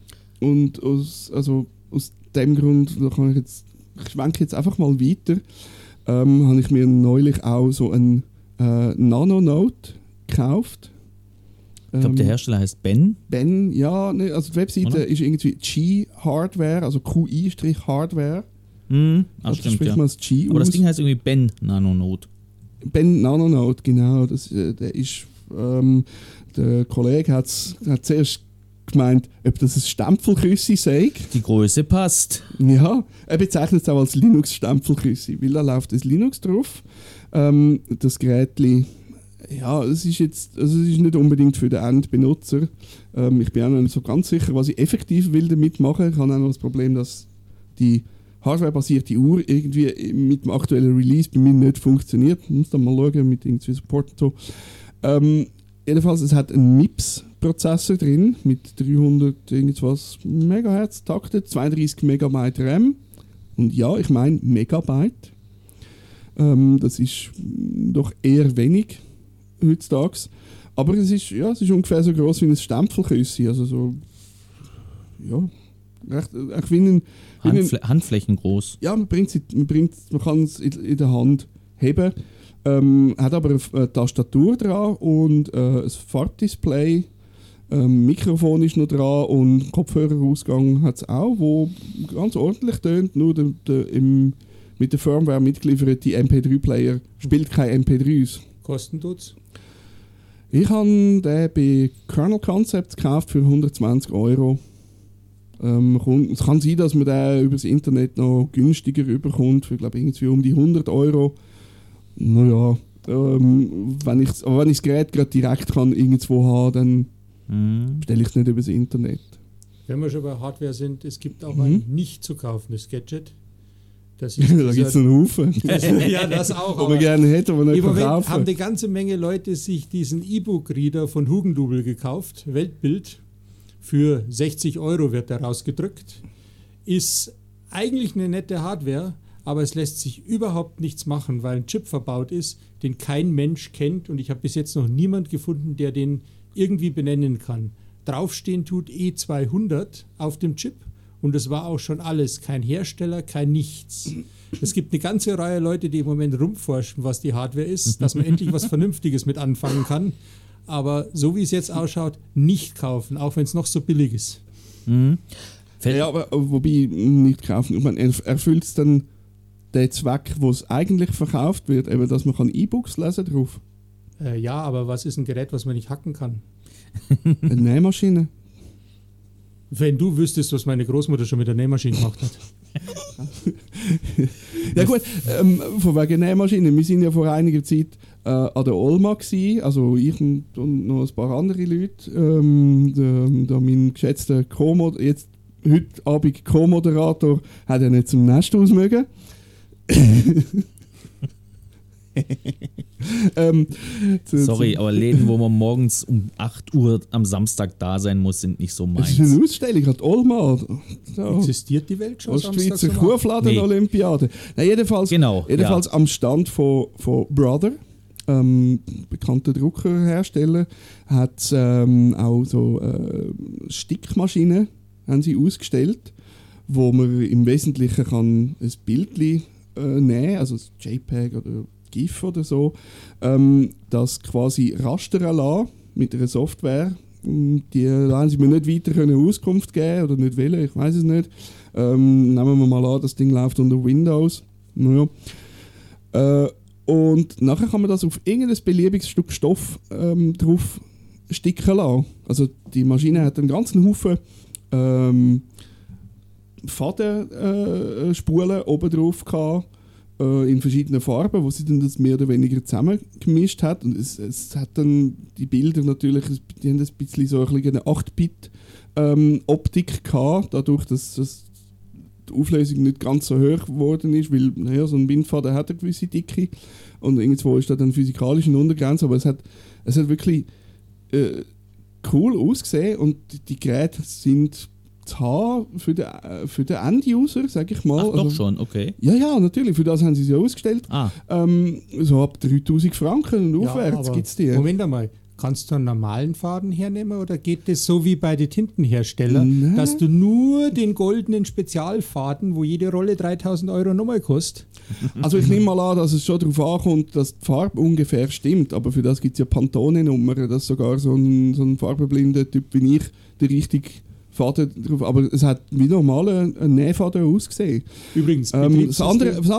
Speaker 5: und aus, also aus dem Grund, da kann ich jetzt, ich schwenke jetzt einfach mal weiter, ähm, habe ich mir neulich auch so ein äh, Nano-Note gekauft.
Speaker 6: Ich glaube, der Hersteller heißt Ben.
Speaker 5: Ben, ja, ne, also die Webseite Oder? ist irgendwie G-Hardware, also Q I-Hardware.
Speaker 6: Mhm, ach,
Speaker 5: also
Speaker 6: stimmt, ja.
Speaker 5: Man das G
Speaker 6: Aber
Speaker 5: aus.
Speaker 6: das Ding heißt irgendwie Ben Nanonote.
Speaker 5: Ben Nanonote, genau. Das, äh, der ist, ähm, der Kollege hat zuerst gemeint, ob das ein Stempelküssi sei.
Speaker 6: Die Größe passt.
Speaker 5: Ja, er bezeichnet es auch als Linux-Stempelküssi, weil da läuft das Linux drauf. Ähm, das Gerätli, ja, es ist jetzt, also es ist nicht unbedingt für den Endbenutzer. Ähm, ich bin auch noch nicht so ganz sicher, was ich effektiv will damit machen. Ich habe auch noch das Problem, dass die hardwarebasierte Uhr irgendwie mit dem aktuellen Release bei mir nicht funktioniert. Ich muss dann mal schauen mit irgendwie Support und so. Ähm, jedenfalls, es hat einen M I P S-Prozessor drin mit dreihundert irgendwas Megahertz taktet, zweiunddreißig Megabyte RAM. Und ja, ich meine Megabyte. Ähm, das ist doch eher wenig heutzutage. Aber es ist, ja, es ist ungefähr so groß wie ein Stempelküssi. Also so, ja, recht, recht wie ein, wie
Speaker 6: Handfl-
Speaker 5: ein,
Speaker 6: Handflächen groß.
Speaker 5: Ja, man, bringt's, man, bringt's, man kann es in, in der Hand heben. Ähm, hat aber eine Tastatur dran und äh, ein Farbdisplay. Ähm, Mikrofon ist noch dran und Kopfhörerausgang hat es auch, wo ganz ordentlich tönt. Nur der, der, im, mit der Firmware mitgelieferte M P drei Player spielt kein M P drei s.
Speaker 7: Kosten tut's?
Speaker 5: Ich habe den bei Kernel Concepts gekauft für hundertzwanzig Euro. Ähm, es kann sein, dass man den über das Internet noch günstiger überkommt, für glaube irgendwie um die hundert Euro. Naja, ähm, wenn ich aber wenn ich das Gerät gerade direkt kann irgendwo haben, dann
Speaker 6: Mhm.
Speaker 5: bestelle ich es nicht über das Internet.
Speaker 7: Wenn wir schon bei Hardware sind, es gibt auch
Speaker 5: Mhm.
Speaker 7: ein nicht zu kaufendes Gadget. Das ist
Speaker 5: Da gibt es einen Haufen.
Speaker 7: ja, das auch.
Speaker 5: Wo man gerne hätte, aber nicht
Speaker 7: Im Moment
Speaker 5: verkaufen.
Speaker 7: haben eine ganze Menge Leute sich diesen E-Book-Reader von Hugendubel gekauft, Weltbild. Für sechzig Euro wird der rausgedrückt. Ist eigentlich eine nette Hardware, aber es lässt sich überhaupt nichts machen, weil ein Chip verbaut ist, den kein Mensch kennt und ich habe bis jetzt noch niemand gefunden, der den irgendwie benennen kann. Draufstehen tut E zweihundert auf dem Chip und das war auch schon alles. Kein Hersteller, kein nichts. Es gibt eine ganze Reihe Leute, die im Moment rumforschen, was die Hardware ist, dass man endlich was Vernünftiges mit anfangen kann. Aber so wie es jetzt ausschaut, nicht kaufen, auch wenn es noch so billig ist.
Speaker 6: Mhm.
Speaker 5: Ja, aber wobei nicht kaufen. Ich meine, erfüllt es dann den Zweck, wo es eigentlich verkauft wird, eben, dass man E-Books lesen drauf.
Speaker 7: Äh, ja, aber was ist ein Gerät, was man nicht hacken kann?
Speaker 5: Eine Nähmaschine.
Speaker 7: Wenn du wüsstest, was meine Großmutter schon mit der Nähmaschine gemacht hat.
Speaker 5: Ja gut, ähm, von wegen Nähmaschine. Wir sind ja vor einiger Zeit äh, an der Olma gewesen, also ich und, und noch ein paar andere Leute. Ähm, der, der mein geschätzter Co-Mod, jetzt heute Abend Co-Moderator, hat ja nicht zum Nest aus mögen. ähm, zu,
Speaker 6: Sorry,
Speaker 5: zu,
Speaker 6: aber Läden, wo man morgens um acht Uhr am Samstag da sein muss, sind nicht so
Speaker 5: Das
Speaker 6: meins.
Speaker 5: ist eine Ausstellung, hat Olma. Da.
Speaker 7: Existiert die Welt schon?
Speaker 5: Ostschweizer Kuhfladen-Olympiade. Nee. jedenfalls
Speaker 6: Genau,
Speaker 5: jedenfalls
Speaker 6: ja.
Speaker 5: am Stand von, von Brother, ähm, bekannter Druckerhersteller, hat ähm, auch so äh, Stickmaschinen haben sie ausgestellt, wo man im Wesentlichen kann ein Bildchen äh, nehmen, also das JPEG oder GIF oder so, ähm, das quasi rastern lassen mit einer Software. Die haben sie mir nicht weiter können Auskunft geben oder nicht wollen, ich weiß es nicht. Ähm, nehmen wir mal an, das Ding läuft unter Windows. Naja. Äh, und nachher kann man das auf irgendein beliebiges Stück Stoff ähm, drauf sticken lassen. Also die Maschine hat einen ganzen Haufen ähm, Fadenspulen äh, oben drauf gehabt, äh, in verschiedenen Farben, wo sie dann das mehr oder weniger zusammengemischt hat. Und es, es hat dann die Bilder natürlich, die haben ein bisschen so eine acht Bit ähm, Optik gehabt, dadurch, dass, dass die Auflösung nicht ganz so hoch geworden ist, weil naja, so ein Bindfaden hat eine gewisse Dicke und irgendwo ist da dann physikalisch eine Untergrenze, aber es hat, es hat wirklich äh, cool ausgesehen und die, die Geräte sind zu haben für den, für den End-User, sage ich mal.
Speaker 6: Ach, doch
Speaker 5: also,
Speaker 6: schon, okay.
Speaker 5: Ja, ja, natürlich, für das haben sie es ja ausgestellt.
Speaker 6: Ah.
Speaker 5: Ähm, so ab dreitausend Franken und
Speaker 7: Ja,
Speaker 5: aufwärts
Speaker 7: aber
Speaker 5: gibt es die.
Speaker 7: Moment einmal, kannst du einen normalen Faden hernehmen oder geht das so wie bei den Tintenherstellern,
Speaker 5: Nein.
Speaker 7: dass du nur den goldenen Spezialfaden, wo jede Rolle dreitausend Euro nochmal kostet?
Speaker 5: Also ich nehme mal an, dass es schon darauf ankommt, dass die Farbe ungefähr stimmt, aber für das gibt es ja Pantone-Nummern, dass sogar so ein, so ein farbenblinder Typ wie ich der richtige Faden drauf, aber es hat wie normal ein, ein Nähfaden ausgesehen.
Speaker 7: Übrigens,
Speaker 5: Ähm, das andere, das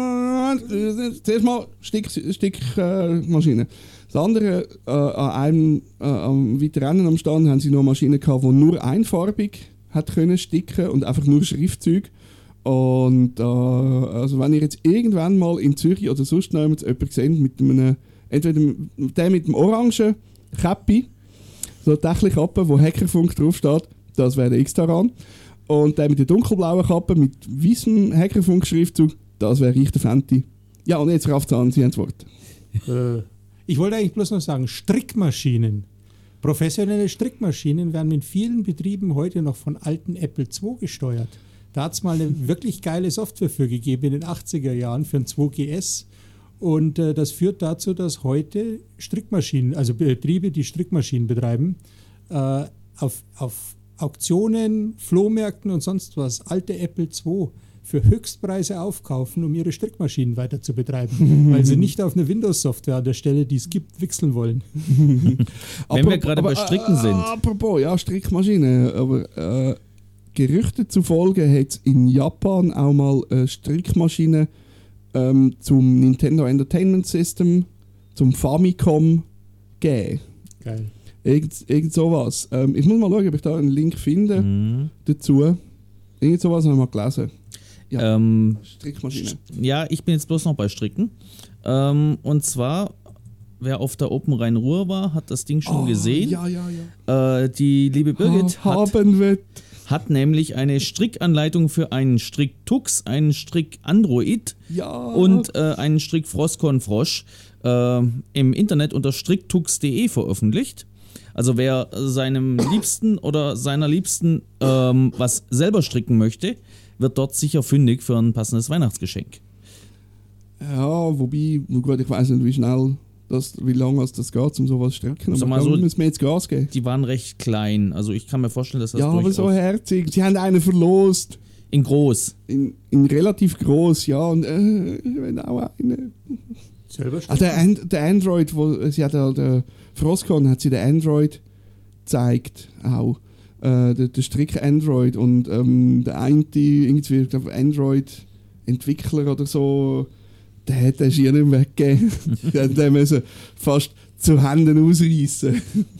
Speaker 5: andere zuerst mal Stickmaschine. Stick, äh, Maschine. Das andere, äh, an einem äh, am weiter Ende am Stand haben sie noch Maschinen gehabt, die nur einfarbig hat können sticken und einfach nur Schriftzeug. Und äh, also wenn ihr jetzt irgendwann mal in Zürich oder sonst noch jemanden seht mit einem, entweder der mit dem orangen Käppi, so eine Dächelkappe, wo Hackerfunk draufsteht, das wäre der X-Taran. Und der mit der dunkelblauen Kappe mit weißem Hackerfunk-Schriftzug, das wäre ich der Fenty. Ja, und jetzt rafft es an, Sie haben das Wort.
Speaker 7: Äh, ich wollte eigentlich bloß noch sagen, Strickmaschinen. Professionelle Strickmaschinen werden in vielen Betrieben heute noch von alten Apple zwei gesteuert. Da hat es mal eine wirklich geile Software für gegeben in den achtziger Jahren für ein zwei G S. Und äh, das führt dazu, dass heute Strickmaschinen, also Betriebe, die Strickmaschinen betreiben, äh, auf, auf Auktionen, Flohmärkten und sonst was alte Apple zwei für Höchstpreise aufkaufen, um ihre Strickmaschinen weiter zu betreiben, weil sie nicht auf eine Windows-Software an der Stelle, die es gibt, wechseln wollen.
Speaker 6: Wenn wir gerade bei Stricken
Speaker 5: äh,
Speaker 6: sind.
Speaker 5: Apropos, ja, Strickmaschine, aber äh, Gerüchte zufolge hat es in Japan auch mal eine Strickmaschine ähm, zum Nintendo Entertainment System, zum Famicom gegeben.
Speaker 7: Geil.
Speaker 5: Irgend, irgend sowas. Ähm, ich muss mal schauen, ob ich da einen Link finde
Speaker 6: Mhm.
Speaker 5: dazu. Irgend sowas habe ich mal gelesen. Ja,
Speaker 6: Ähm,
Speaker 5: Strickmaschine.
Speaker 6: ja, ich bin jetzt bloß noch bei Stricken. Ähm, und zwar, wer auf der Open Rhein-Ruhr war, hat das Ding schon
Speaker 5: Oh,
Speaker 6: gesehen.
Speaker 5: Ja, ja, ja.
Speaker 6: Äh, die liebe Birgit
Speaker 5: Ha-
Speaker 6: hat,
Speaker 5: haben wir.
Speaker 6: hat nämlich eine Strickanleitung für einen Strick Tux, einen Strick Android
Speaker 5: Ja.
Speaker 6: und äh, einen Strick Frostkorn Frosch äh, im Internet unter stricktux punkt de veröffentlicht. Also wer seinem Liebsten oder seiner Liebsten ähm, was selber stricken möchte, wird dort sicher fündig für ein passendes Weihnachtsgeschenk.
Speaker 5: Ja, wobei, oh gut, ich weiß nicht, wie schnell, das, wie lange es das geht, um sowas zu strecken.
Speaker 6: Sag
Speaker 5: Aber
Speaker 6: mal
Speaker 5: da
Speaker 6: so,
Speaker 5: müssen wir jetzt Gas geben.
Speaker 6: Die waren recht klein, also ich kann mir vorstellen, dass das
Speaker 5: Ja, aber
Speaker 6: durchaus
Speaker 5: so herzig. Sie haben einen verlost.
Speaker 6: in groß.
Speaker 5: In, in relativ groß, ja. Und äh, ich will auch einen.
Speaker 7: Selber
Speaker 5: Ah, der, And, der Android, wo, sie hat ja, der Frostcon hat sie den Android gezeigt, auch. Äh, der, der Strick Android und ähm, der eine, irgendwie, ich glaube, Android-Entwickler oder so, der hat den Schier nicht mehr weggegeben. Der hat den müssen fast zu Händen ausreißen.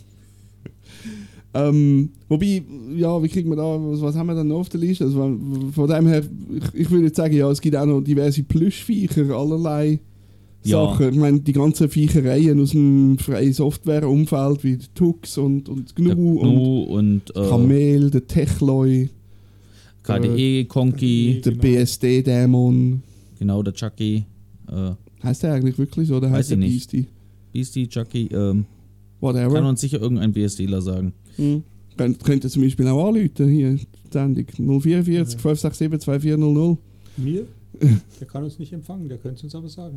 Speaker 5: ähm, wobei, ja, wie kriegt man da, was, was haben wir dann noch auf der Liste? Also, von dem her, ich, ich würde jetzt sagen, ja, es gibt auch noch diverse Plüschviecher, allerlei
Speaker 6: Ja.
Speaker 5: Sachen. Ich meine, die ganzen Viechereien aus dem freien Software-Umfeld wie der Tux und, und GNU,
Speaker 6: Der
Speaker 5: und
Speaker 6: GNU und äh,
Speaker 5: Kamel, der Techloy,
Speaker 6: K D E, Conky,
Speaker 5: der
Speaker 7: Genau.
Speaker 5: B S D-Dämon.
Speaker 6: genau, der Chucky, äh,
Speaker 5: Heißt der eigentlich wirklich so? Der
Speaker 6: Weiß
Speaker 5: heißt
Speaker 6: ich
Speaker 5: der
Speaker 6: nicht.
Speaker 5: Beastie.
Speaker 6: Beastie, Chucky, ähm,
Speaker 5: Whatever.
Speaker 6: kann uns sicher irgendein BSDler sagen.
Speaker 5: Mhm. Könnt, könnt ihr zum Beispiel auch anrufen, hier, die Sendung null vierundvierzig, fünf sechs sieben, zwei vier null null.
Speaker 7: Mir? Der kann uns nicht empfangen, der könnte es uns aber sagen.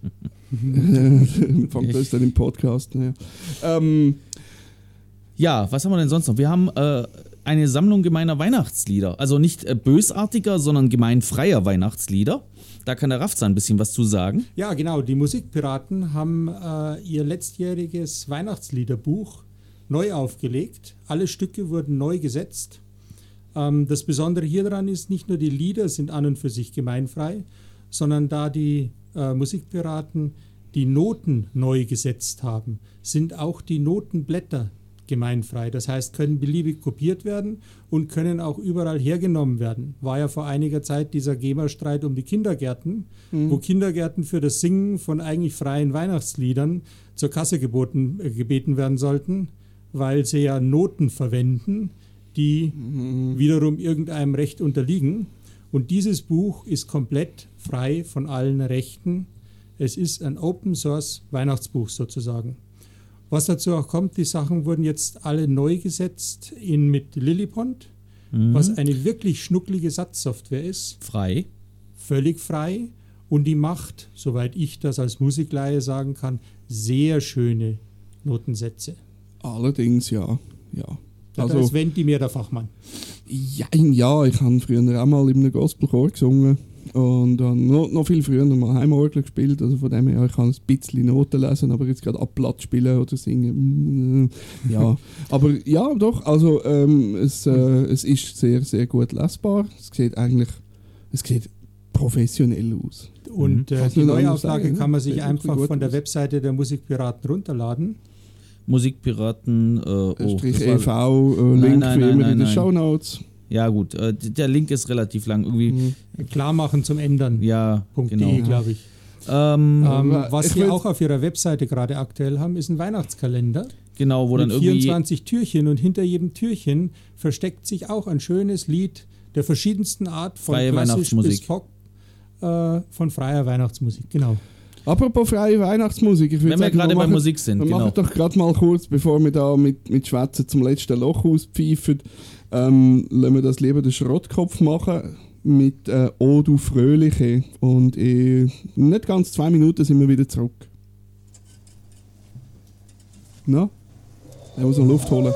Speaker 5: Fangt das dann im Podcast. Ja. Ähm,
Speaker 6: Ja, was haben wir denn sonst noch? Wir haben äh, eine Sammlung gemeiner Weihnachtslieder. Also nicht äh, bösartiger, sondern gemeinfreier Weihnachtslieder. Da kann der Rafza ein bisschen was zu sagen.
Speaker 7: Ja, genau. Die Musikpiraten haben äh, ihr letztjähriges Weihnachtsliederbuch neu aufgelegt. Alle Stücke wurden neu gesetzt. Ähm, das Besondere hier daran ist, nicht nur die Lieder sind an und für sich gemeinfrei, sondern da die äh, Musikpiraten die Noten neu gesetzt haben, sind auch die Notenblätter gemeinfrei. Das heißt, können beliebig kopiert werden und können auch überall hergenommen werden. War ja vor einiger Zeit dieser GEMA-Streit um die Kindergärten, mhm. wo Kindergärten für das Singen von eigentlich freien Weihnachtsliedern zur Kasse geboten, äh, gebeten werden sollten, weil sie ja Noten verwenden, die mhm. wiederum irgendeinem Recht unterliegen. Und dieses Buch ist komplett frei von allen Rechten. Es ist ein Open-Source-Weihnachtsbuch sozusagen. Was dazu auch kommt, die Sachen wurden jetzt alle neu gesetzt in, mit Lillipond, mhm. was eine wirklich schnucklige Satzsoftware ist.
Speaker 6: Frei.
Speaker 7: Völlig frei. Und die macht, soweit ich das als Musikleihe sagen kann, sehr schöne Notensätze.
Speaker 5: Allerdings, ja. ja.
Speaker 7: Da
Speaker 5: Also,
Speaker 7: ist Wentimir der Fachmann.
Speaker 5: Ja, ja, ich habe früher auch mal in einem Gospelchor gesungen. Und äh, noch, noch viel früher mal Heimorgel gespielt, also von dem her, ich kann ein bisschen Noten lesen, aber jetzt gerade Abplatt spielen oder singen, mm, ja. Aber ja, doch, also ähm, es, äh, es ist sehr, sehr gut lesbar. Es sieht eigentlich, es sieht professionell aus.
Speaker 7: Und äh, die Neuauflage kann man sich
Speaker 5: Sieht
Speaker 7: einfach
Speaker 5: wirklich gut
Speaker 7: von der
Speaker 5: aus.
Speaker 7: Webseite der Musikpiraten runterladen.
Speaker 6: Musikpiraten, äh, oh,
Speaker 5: Strich
Speaker 6: das war-
Speaker 5: E V, äh,
Speaker 6: Nein,
Speaker 5: Link
Speaker 6: nein,
Speaker 5: wie
Speaker 6: nein,
Speaker 5: immer
Speaker 6: nein,
Speaker 5: in den
Speaker 6: nein.
Speaker 5: Shownotes.
Speaker 6: Ja gut, äh, d- der Link ist relativ lang. Irgendwie,
Speaker 5: Mhm.
Speaker 7: Klar machen zum Ändern.
Speaker 6: ja,
Speaker 7: Punkt
Speaker 6: genau.
Speaker 7: de, glaube ich.
Speaker 6: Ähm,
Speaker 7: Ähm,
Speaker 5: Aber
Speaker 7: was
Speaker 5: ich
Speaker 7: sie
Speaker 5: würd-
Speaker 7: auch auf ihrer Webseite gerade aktuell haben, ist ein Weihnachtskalender
Speaker 6: genau, wo dann
Speaker 7: mit
Speaker 6: irgendwie...
Speaker 7: vierundzwanzig Türchen und hinter jedem Türchen versteckt sich auch ein schönes Lied der verschiedensten Art von
Speaker 6: Freie
Speaker 7: klassisch
Speaker 6: Weihnachtsmusik.
Speaker 7: bis Pop, äh, von freier Weihnachtsmusik, genau.
Speaker 5: Apropos freie Weihnachtsmusik, ich würde
Speaker 6: Wenn wir
Speaker 5: sagen,
Speaker 6: gerade bei
Speaker 5: machen-
Speaker 6: Musik sind,
Speaker 5: wir
Speaker 6: genau.
Speaker 5: machen doch gerade mal kurz, bevor wir da mit, mit Schwätzen zum letzten Loch auspfeifen, ähm, lassen wir das lieber den Schrottkopf machen mit äh, «O du Fröhliche». Und in nicht ganz zwei Minuten sind wir wieder zurück. Na? Er muss noch Luft holen.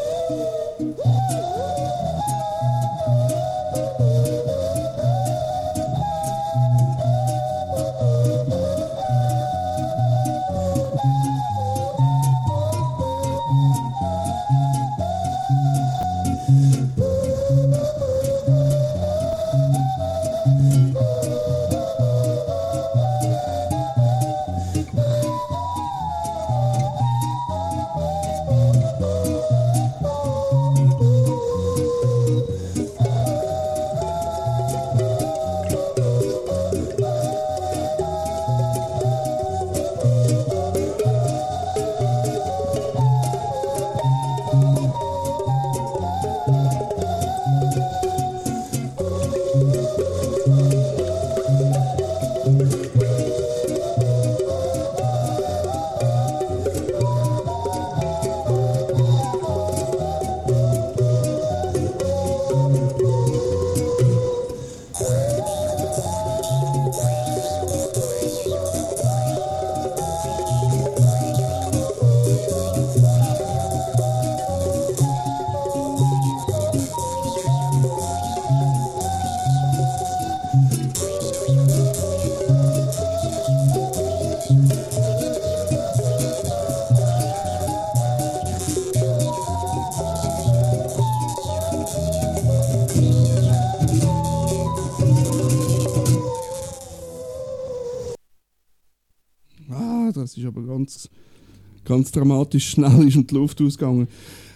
Speaker 5: Ah, das ist aber ganz, ganz dramatisch schnell ist und die Luft ausgegangen.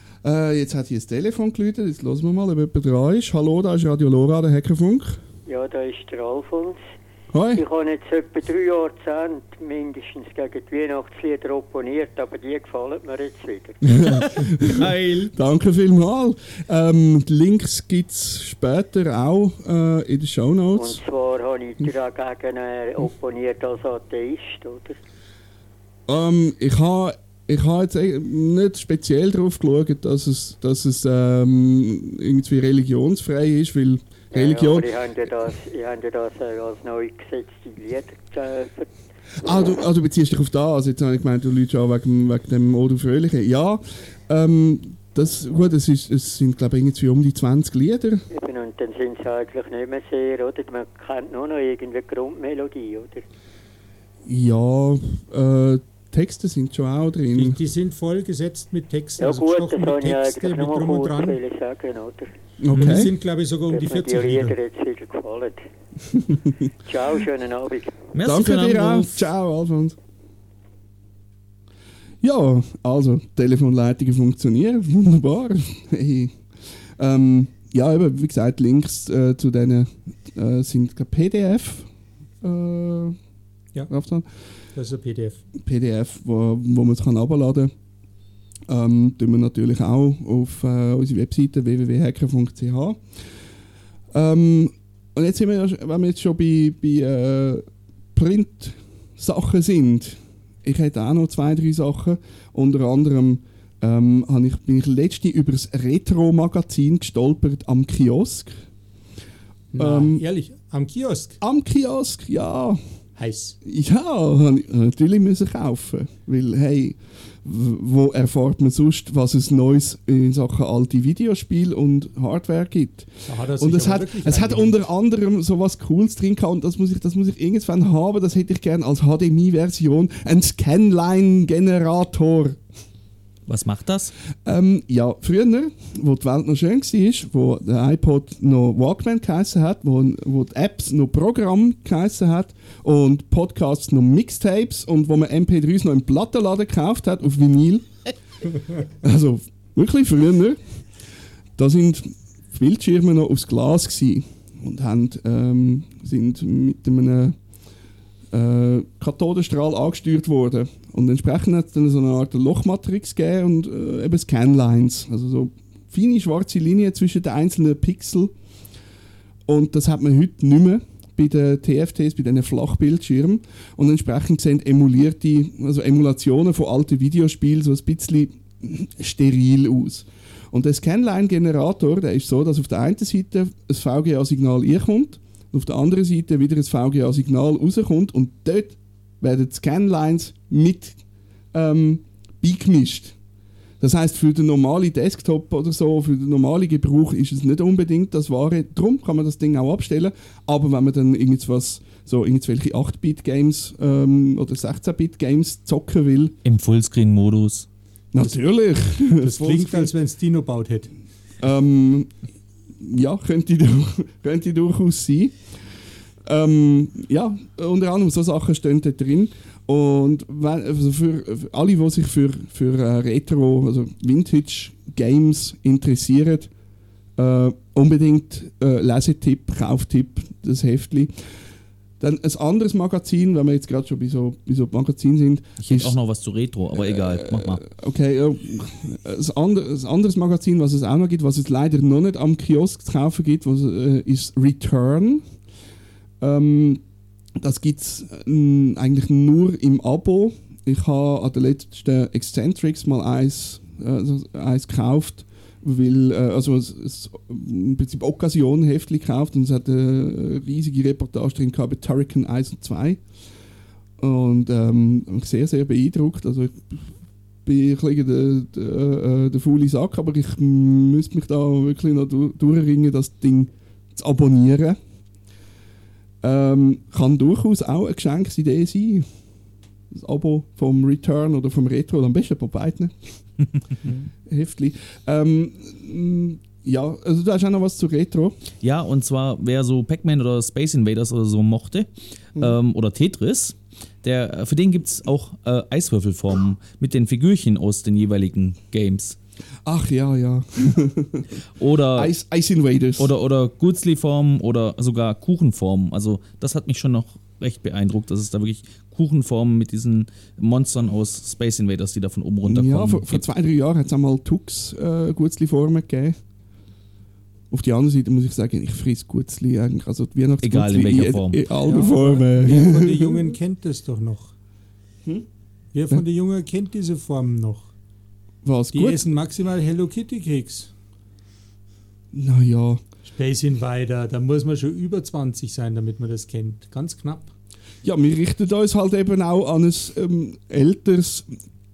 Speaker 5: Äh, jetzt hat hier das Telefon geläutet, jetzt hören wir mal, ob jemand dran ist. Hallo, da ist Radio Lora, der Hackerfunk.
Speaker 9: Ja, da ist der Alfons.
Speaker 5: Hoi.
Speaker 9: Ich habe jetzt etwa drei Jahrzehnte mindestens gegen die Weihnachtslieder opponiert, aber die gefallen mir jetzt wieder.
Speaker 6: Geil.
Speaker 5: Danke vielmals. Ähm, die Links gibt es später auch äh, in den
Speaker 9: Und
Speaker 5: Shownotes.
Speaker 9: zwar habe ich dagegen äh, opponiert als Atheist, oder?
Speaker 5: Ähm, ich habe ich ha jetzt eh nicht speziell darauf geschaut, dass es, dass es ähm, irgendwie religionsfrei ist, weil Religion...
Speaker 9: Ja, aber ich habe ja das, ich habe ja das äh, als neu gesetzte Lieder äh, ver-
Speaker 5: Ah, du, ah, du beziehst dich auf das. Jetzt habe ich gemeint, du Leute schon wegen, wegen dem «O du Fröhliche». Ja, ähm, das, gut, es, ist, es sind, glaube ich, irgendwie um die zwanzig Lieder.
Speaker 9: Eben, und dann sind sie eigentlich nicht mehr sehr, oder? Man kennt nur noch irgendwie Grundmelodie, oder?
Speaker 5: Ja, äh, Texte sind schon auch
Speaker 7: Die,
Speaker 5: drin.
Speaker 7: die sind voll gesetzt mit Texten,
Speaker 9: Ja
Speaker 7: also
Speaker 9: gut,
Speaker 7: gestochen
Speaker 9: das
Speaker 7: mit
Speaker 9: habe ich
Speaker 7: Texte,
Speaker 9: eigentlich
Speaker 7: mit
Speaker 9: nur
Speaker 7: drum und
Speaker 9: kurz
Speaker 7: dran.
Speaker 9: wollen sagen, oder?
Speaker 7: Und die
Speaker 5: Okay.
Speaker 7: sind, glaube ich, sogar um die
Speaker 9: Dass mir die
Speaker 7: vierzig
Speaker 9: Lieder
Speaker 7: Lieder.
Speaker 9: jetzt wieder gefallen. Ciao, schönen Abend.
Speaker 6: Merci
Speaker 5: Danke
Speaker 6: für den
Speaker 5: dir auch.
Speaker 6: Anruf.
Speaker 5: Ciao, Alfons. Ja, also, Telefonleitungen funktionieren. Wunderbar. Hey. Ähm, ja, eben, wie gesagt, Links äh, zu denen äh, sind glaub, P D F. Äh,
Speaker 7: Ja.
Speaker 5: Rafftan?
Speaker 7: Das ist ein P D F.
Speaker 5: P D F, wo, wo man es kann herunterladen kann. Ähm, tun wir natürlich auch auf äh, unsere Webseite w w w punkt hacker punkt c h. Ähm, und jetzt sind wir, ja, wenn wir jetzt schon bei, bei äh, Print-Sachen sind, ich hätte auch noch zwei, drei Sachen. Unter anderem ähm, habe ich, bin ich letztens über das Retro-Magazin gestolpert am Kiosk.
Speaker 7: Na,
Speaker 5: Ähm,
Speaker 7: ehrlich, am Kiosk.
Speaker 5: Am Kiosk, ja.
Speaker 7: Heiß.
Speaker 5: Ja, habe ich natürlich müssen kaufen, weil hey, w- wo erfährt man sonst, was es Neues in Sachen alte Videospiele und Hardware gibt?
Speaker 7: Da hat er sich
Speaker 5: Und es
Speaker 7: aber
Speaker 5: hat,
Speaker 7: wirklich
Speaker 5: es hat
Speaker 7: reingehängt.
Speaker 5: unter anderem so was Cooles drin gehabt und das muss ich, das muss ich irgendwann haben, das hätte ich gerne als H D M I-Version, ein Scanline-Generator.
Speaker 6: Was macht das?
Speaker 5: Ähm, ja, früher, wo die Welt noch schön war, wo der iPod noch Walkman geheissen hat, wo, wo die Apps noch Programm geheissen hat und Podcasts noch Mixtapes und wo man M P drei s noch im Plattenladen gekauft hat, auf Vinyl. Also wirklich früher, da sind die Bildschirme noch aufs Glas gewesen und haben, ähm, sind mit einem äh, Kathodenstrahl angesteuert worden. Und entsprechend hat es dann so eine Art Lochmatrix gegeben und äh, eben Scanlines. Also so feine schwarze Linien zwischen den einzelnen Pixel. Und das hat man heute nicht mehr bei den T F Ts, bei diesen Flachbildschirmen. Und entsprechend sehen emulierte, also Emulationen von alten Videospielen so ein bisschen steril aus. Und der Scanline-Generator, der ist so, dass auf der einen Seite ein V G A-Signal einkommt, auf der anderen Seite wieder ein V G A-Signal rauskommt und dort werden die Scanlines mit ähm, beigemischt. Das heisst, für den normalen Desktop oder so, für den normalen Gebrauch ist es nicht unbedingt das Wahre. Darum kann man das Ding auch abstellen. Aber wenn man dann irgendwas, so irgendwelche acht Bit Games ähm, oder sechzehn Bit Games zocken will,
Speaker 6: Im Fullscreen-Modus.
Speaker 5: natürlich.
Speaker 7: Das klingt, als wenn es Dino baut hätte.
Speaker 5: Ähm, ja, könnte, durch, könnte durchaus sein. Ähm, ja, unter anderem so Sachen stehen da drin. Und wenn, also für, für alle, die sich für, für äh, Retro, also Vintage Games interessieren, äh, unbedingt äh, Lesetipp, Kauftipp, das Heftli. Dann ein anderes Magazin, wenn wir jetzt gerade schon bei so, bei so Magazinen sind.
Speaker 6: Ich hätte
Speaker 5: ist-
Speaker 6: auch noch was zu Retro, aber egal, mach mal.
Speaker 5: Okay, ja, ein anderes, ein anderes Magazin, was es auch noch gibt, was es leider noch nicht am Kiosk zu kaufen gibt, was, äh, ist Return. Ähm, das gibt es äh, eigentlich nur im Abo. Ich habe an der letzten Excentrics mal eins, äh, eins gekauft, weil, äh, also es, es, im Prinzip Occasion-Heftchen gekauft und es hat eine riesige Reportage drin gehabt über Turrican eins und zwei. Und ähm, sehr, sehr beeindruckt. Also ich bin ein bisschen der, der, äh, der faule Sack, aber ich müsste mich da wirklich noch du- durchringen, das Ding zu abonnieren. Ähm, kann durchaus auch eine Geschenksidee sein. Das Abo vom Return oder vom Retro, am besten bei beiden. Heftli. Ähm, mh, ja, also du hast auch noch was zu Retro.
Speaker 6: Ja, und zwar, wer so Pac-Man oder Space Invaders oder so mochte, ähm, oder Tetris, der, für den gibt es auch äh, Eiswürfelformen mit den Figürchen aus den jeweiligen Games.
Speaker 5: Ach ja, ja.
Speaker 6: Oder,
Speaker 5: Ice, Ice Invaders.
Speaker 6: oder, oder Gutzli-Formen oder sogar Kuchenformen. Also das hat mich schon noch recht beeindruckt, dass es da wirklich Kuchenformen mit diesen Monstern aus Space Invaders, die da von oben runterkommen.
Speaker 5: Ja, vor, vor
Speaker 6: gibt.
Speaker 5: zwei, drei Jahren hat es einmal Tux äh, Gutzli-Formen gegeben. Auf der anderen Seite muss ich sagen, ich friss Gutzli eigentlich. Also die
Speaker 6: Egal in
Speaker 5: Weihnachtsgutzli
Speaker 6: welcher Form.
Speaker 5: In, in allen
Speaker 7: Ja,
Speaker 5: Formen.
Speaker 7: Wer von den Jungen kennt das doch noch?
Speaker 5: Hm?
Speaker 7: Wer von den Jungen kennt diese Formen noch?
Speaker 5: Was,
Speaker 7: Die
Speaker 5: gut?
Speaker 7: essen maximal Hello Kitty Keks.
Speaker 5: Naja.
Speaker 7: Space Invader, da muss man schon über zwanzig sein, damit man das kennt. Ganz knapp.
Speaker 5: Ja, wir richten uns halt eben auch an ein ähm, älteres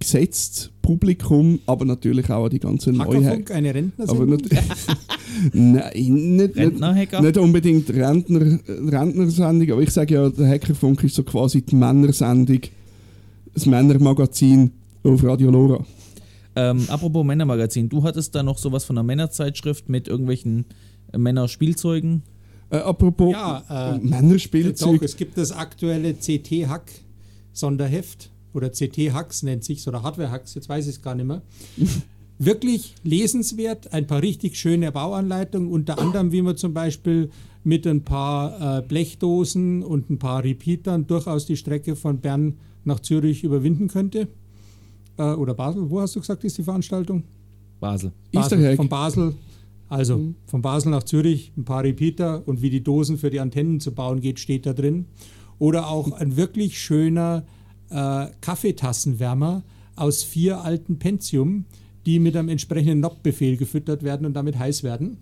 Speaker 5: gesetztes Publikum, aber natürlich auch an die ganzen Neuhacker.
Speaker 7: Hackerfunk, eine Rentnersendung?
Speaker 5: Aber nicht, nein, nicht, nicht, nicht unbedingt Rentner, Rentnersendung, aber ich sage ja, der Hackerfunk ist so quasi die Männersendung, das Männermagazin auf Radio Lora.
Speaker 6: Ähm, apropos Männermagazin, du hattest da noch sowas von einer Männerzeitschrift mit irgendwelchen äh, Männerspielzeugen?
Speaker 5: Äh, apropos
Speaker 7: ja, äh,
Speaker 5: Männerspielzeug.
Speaker 7: Doch, es gibt das aktuelle C T-Hack-Sonderheft oder C T-Hacks nennt sich oder Hardware-Hacks, jetzt weiß ich es gar nicht mehr. Wirklich lesenswert, ein paar richtig schöne Bauanleitungen, unter anderem, wie man zum Beispiel mit ein paar äh, Blechdosen und ein paar Repeatern durchaus die Strecke von Bern nach Zürich überwinden könnte. Äh, oder Basel, wo hast du gesagt, ist die Veranstaltung?
Speaker 6: Basel.
Speaker 7: Basel von Basel, also mhm. von Basel nach Zürich, ein paar Repeater und wie die Dosen für die Antennen zu bauen geht, steht da drin. Oder auch ein wirklich schöner äh, Kaffeetassenwärmer aus vier alten Pentium, die mit einem entsprechenden N O P-Befehl gefüttert werden und damit heiß werden.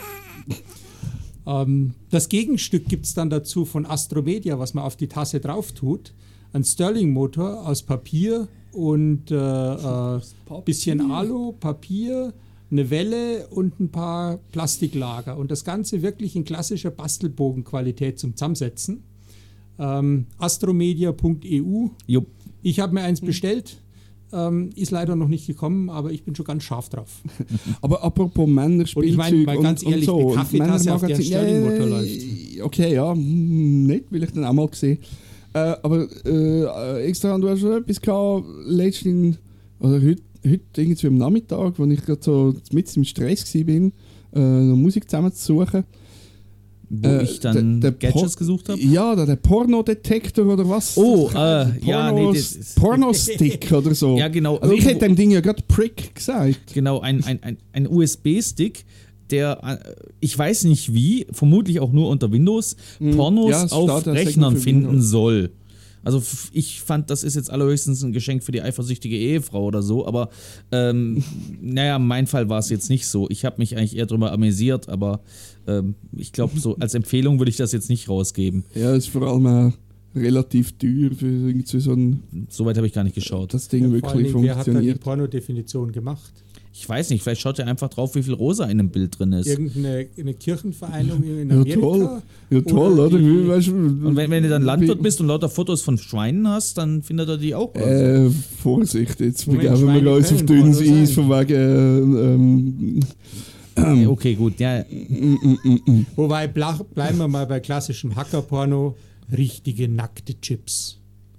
Speaker 7: ähm, das Gegenstück gibt es dann dazu von Astromedia, was man auf die Tasse drauf tut. Ein Stirling-Motor aus Papier und äh, äh, bisschen Alu, Papier, eine Welle und ein paar Plastiklager. Und das Ganze wirklich in klassischer Bastelbogenqualität zum Zusammensetzen. Ähm, astromedia punkt e u.
Speaker 6: Jupp.
Speaker 7: Ich habe mir eins bestellt. Ähm, ist leider noch nicht gekommen, aber ich bin schon ganz scharf drauf.
Speaker 5: Aber apropos Männerspielzeug
Speaker 7: und ich meine, mal ganz
Speaker 5: und,
Speaker 7: ehrlich,
Speaker 5: und so,
Speaker 7: eine Kaffeetasse, auf der Stirling-Motor läuft.
Speaker 5: Okay, ja, nicht, will ich dann auch mal gesehen. Äh, aber äh, extra, du hast schon etwas gehabt, letztens, oder heute, heute irgendwie am Nachmittag, als ich gerade so mit im Stress war, äh, noch Musik zusammenzusuchen.
Speaker 6: Wo
Speaker 5: äh,
Speaker 6: ich dann
Speaker 5: der, der
Speaker 6: Gadgets
Speaker 5: Por-
Speaker 6: gesucht habe?
Speaker 5: Ja, der, der Pornodetektor oder was?
Speaker 6: Oh, äh, ja, nee, das ist...
Speaker 5: Pornostick oder so.
Speaker 6: Ja, genau.
Speaker 5: Also ich hätte dem Ding ja gerade Prick gesagt.
Speaker 6: Genau, ein, ein, ein, ein U S B-Stick, der, ich weiß nicht wie, vermutlich auch nur unter Windows,
Speaker 5: Mhm.
Speaker 6: Pornos
Speaker 5: Ja, es
Speaker 6: auf
Speaker 5: steht da
Speaker 6: Rechnern
Speaker 5: für
Speaker 6: finden
Speaker 5: Windows.
Speaker 6: soll. Also f- ich fand, das ist jetzt allerhöchstens ein Geschenk für die eifersüchtige Ehefrau oder so, aber ähm, naja, mein Fall war es jetzt nicht so. Ich habe mich eigentlich eher drüber amüsiert, aber ähm, ich glaube, so als Empfehlung würde ich das jetzt nicht rausgeben.
Speaker 5: Ja, ist vor allem auch relativ teuer für irgendwie so ein...
Speaker 6: Soweit habe ich gar nicht geschaut.
Speaker 5: Das Ding
Speaker 7: Ja,
Speaker 5: wirklich
Speaker 7: vor allen Dingen, wer hat da die
Speaker 5: funktioniert.
Speaker 7: Pornodefinition gemacht?
Speaker 6: Ich weiß nicht, vielleicht schaut ihr einfach drauf, wie viel Rosa in einem Bild drin ist.
Speaker 7: Irgendeine eine Kirchenvereinigung in
Speaker 5: Ja,
Speaker 7: Amerika?
Speaker 5: toll. Ja, toll, oder?
Speaker 7: die-
Speaker 5: Wie, weißt du,
Speaker 6: Und wenn, wenn du dann
Speaker 5: wie-
Speaker 6: Landwirt bist und lauter Fotos von Schweinen hast, dann findet er die auch.
Speaker 5: Äh, Vorsicht, jetzt
Speaker 7: Moment,
Speaker 5: begeben wir
Speaker 7: Schweine
Speaker 5: uns auf
Speaker 7: können
Speaker 5: dünnes
Speaker 7: Porno
Speaker 5: Eis
Speaker 7: sein.
Speaker 5: von wegen. Ähm,
Speaker 6: Okay, okay, gut, ja.
Speaker 5: ähm, mm, mm, mm.
Speaker 7: Wobei, blach, bleiben wir mal bei klassischem Hackerporno, richtige nackte Chips.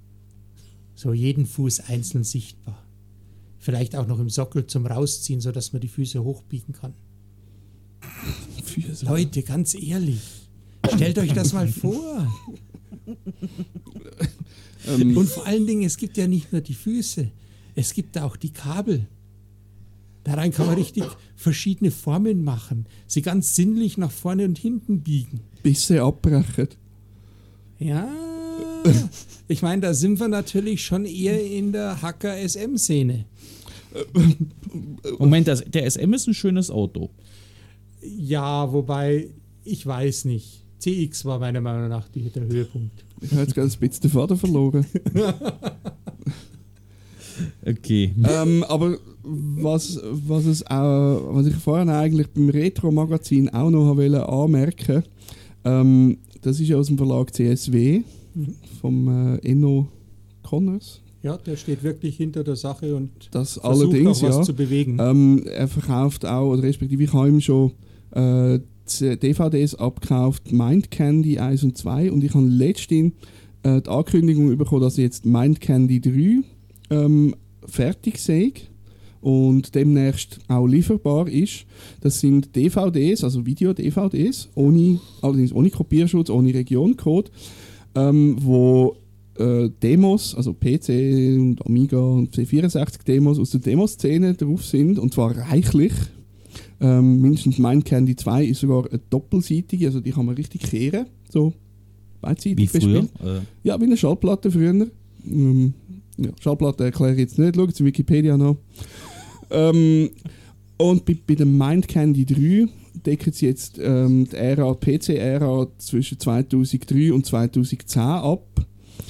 Speaker 7: So jeden Fuß einzeln sichtbar. Vielleicht auch noch im Sockel zum Rausziehen, sodass man die Füße hochbiegen kann.
Speaker 5: Füße.
Speaker 7: Leute, ganz ehrlich, stellt euch das mal vor.
Speaker 5: Ähm,
Speaker 7: Und vor allen Dingen, es gibt ja nicht nur die Füße, es gibt auch die Kabel. Daran kann man richtig verschiedene Formen machen, sie ganz sinnlich nach vorne und hinten biegen.
Speaker 5: bis sie abbrechen.
Speaker 7: Ja, ich meine, da sind wir natürlich schon eher in der Hacker-S M-Szene.
Speaker 6: Moment, das, der S M ist ein schönes Auto.
Speaker 7: Ja, wobei, ich weiß nicht. C X war meiner Meinung nach die, der Höhepunkt.
Speaker 5: Ich habe jetzt ganz ein bisschen den Faden verloren.
Speaker 6: Okay.
Speaker 5: ähm, aber was, was, es auch, was ich vorhin eigentlich beim Retro-Magazin auch noch wollte anmerken, ähm, das ist aus dem Verlag C S W vom äh, Enno Connors.
Speaker 7: Ja, der steht wirklich hinter der Sache und
Speaker 5: Das
Speaker 7: versucht
Speaker 5: allerdings,
Speaker 7: auch was
Speaker 5: ja.
Speaker 7: zu bewegen.
Speaker 5: Ähm, er verkauft auch, oder respektive ich habe ihm schon äh, D V Ds abgekauft, Mind Candy eins und zwei, und ich habe letztens äh, die Ankündigung bekommen, dass jetzt Mind Candy drei ähm, fertig sei und demnächst auch lieferbar ist. Das sind D V Ds, also Video-D V Ds, ohne, allerdings ohne Kopierschutz, ohne Regioncode, ähm, wo äh, Demos, also P C und Amiga und C vierundsechzig Demos aus der Demoszene drauf sind, und zwar reichlich. Ähm, mindestens Mind Candy zwei ist sogar eine doppelseitige, also die kann man richtig kehren, so beidseitig
Speaker 6: Wie früher?
Speaker 5: bespielt. Ja, wie eine Schallplatte früher. Ähm, ja, Schallplatte erkläre ich jetzt nicht, schaut zu Wikipedia noch. Ähm, und bei, bei dem Mind Candy drei decken sie jetzt ähm, die Ära, P C-Ära zwischen zweitausenddrei und zweitausendzehn ab.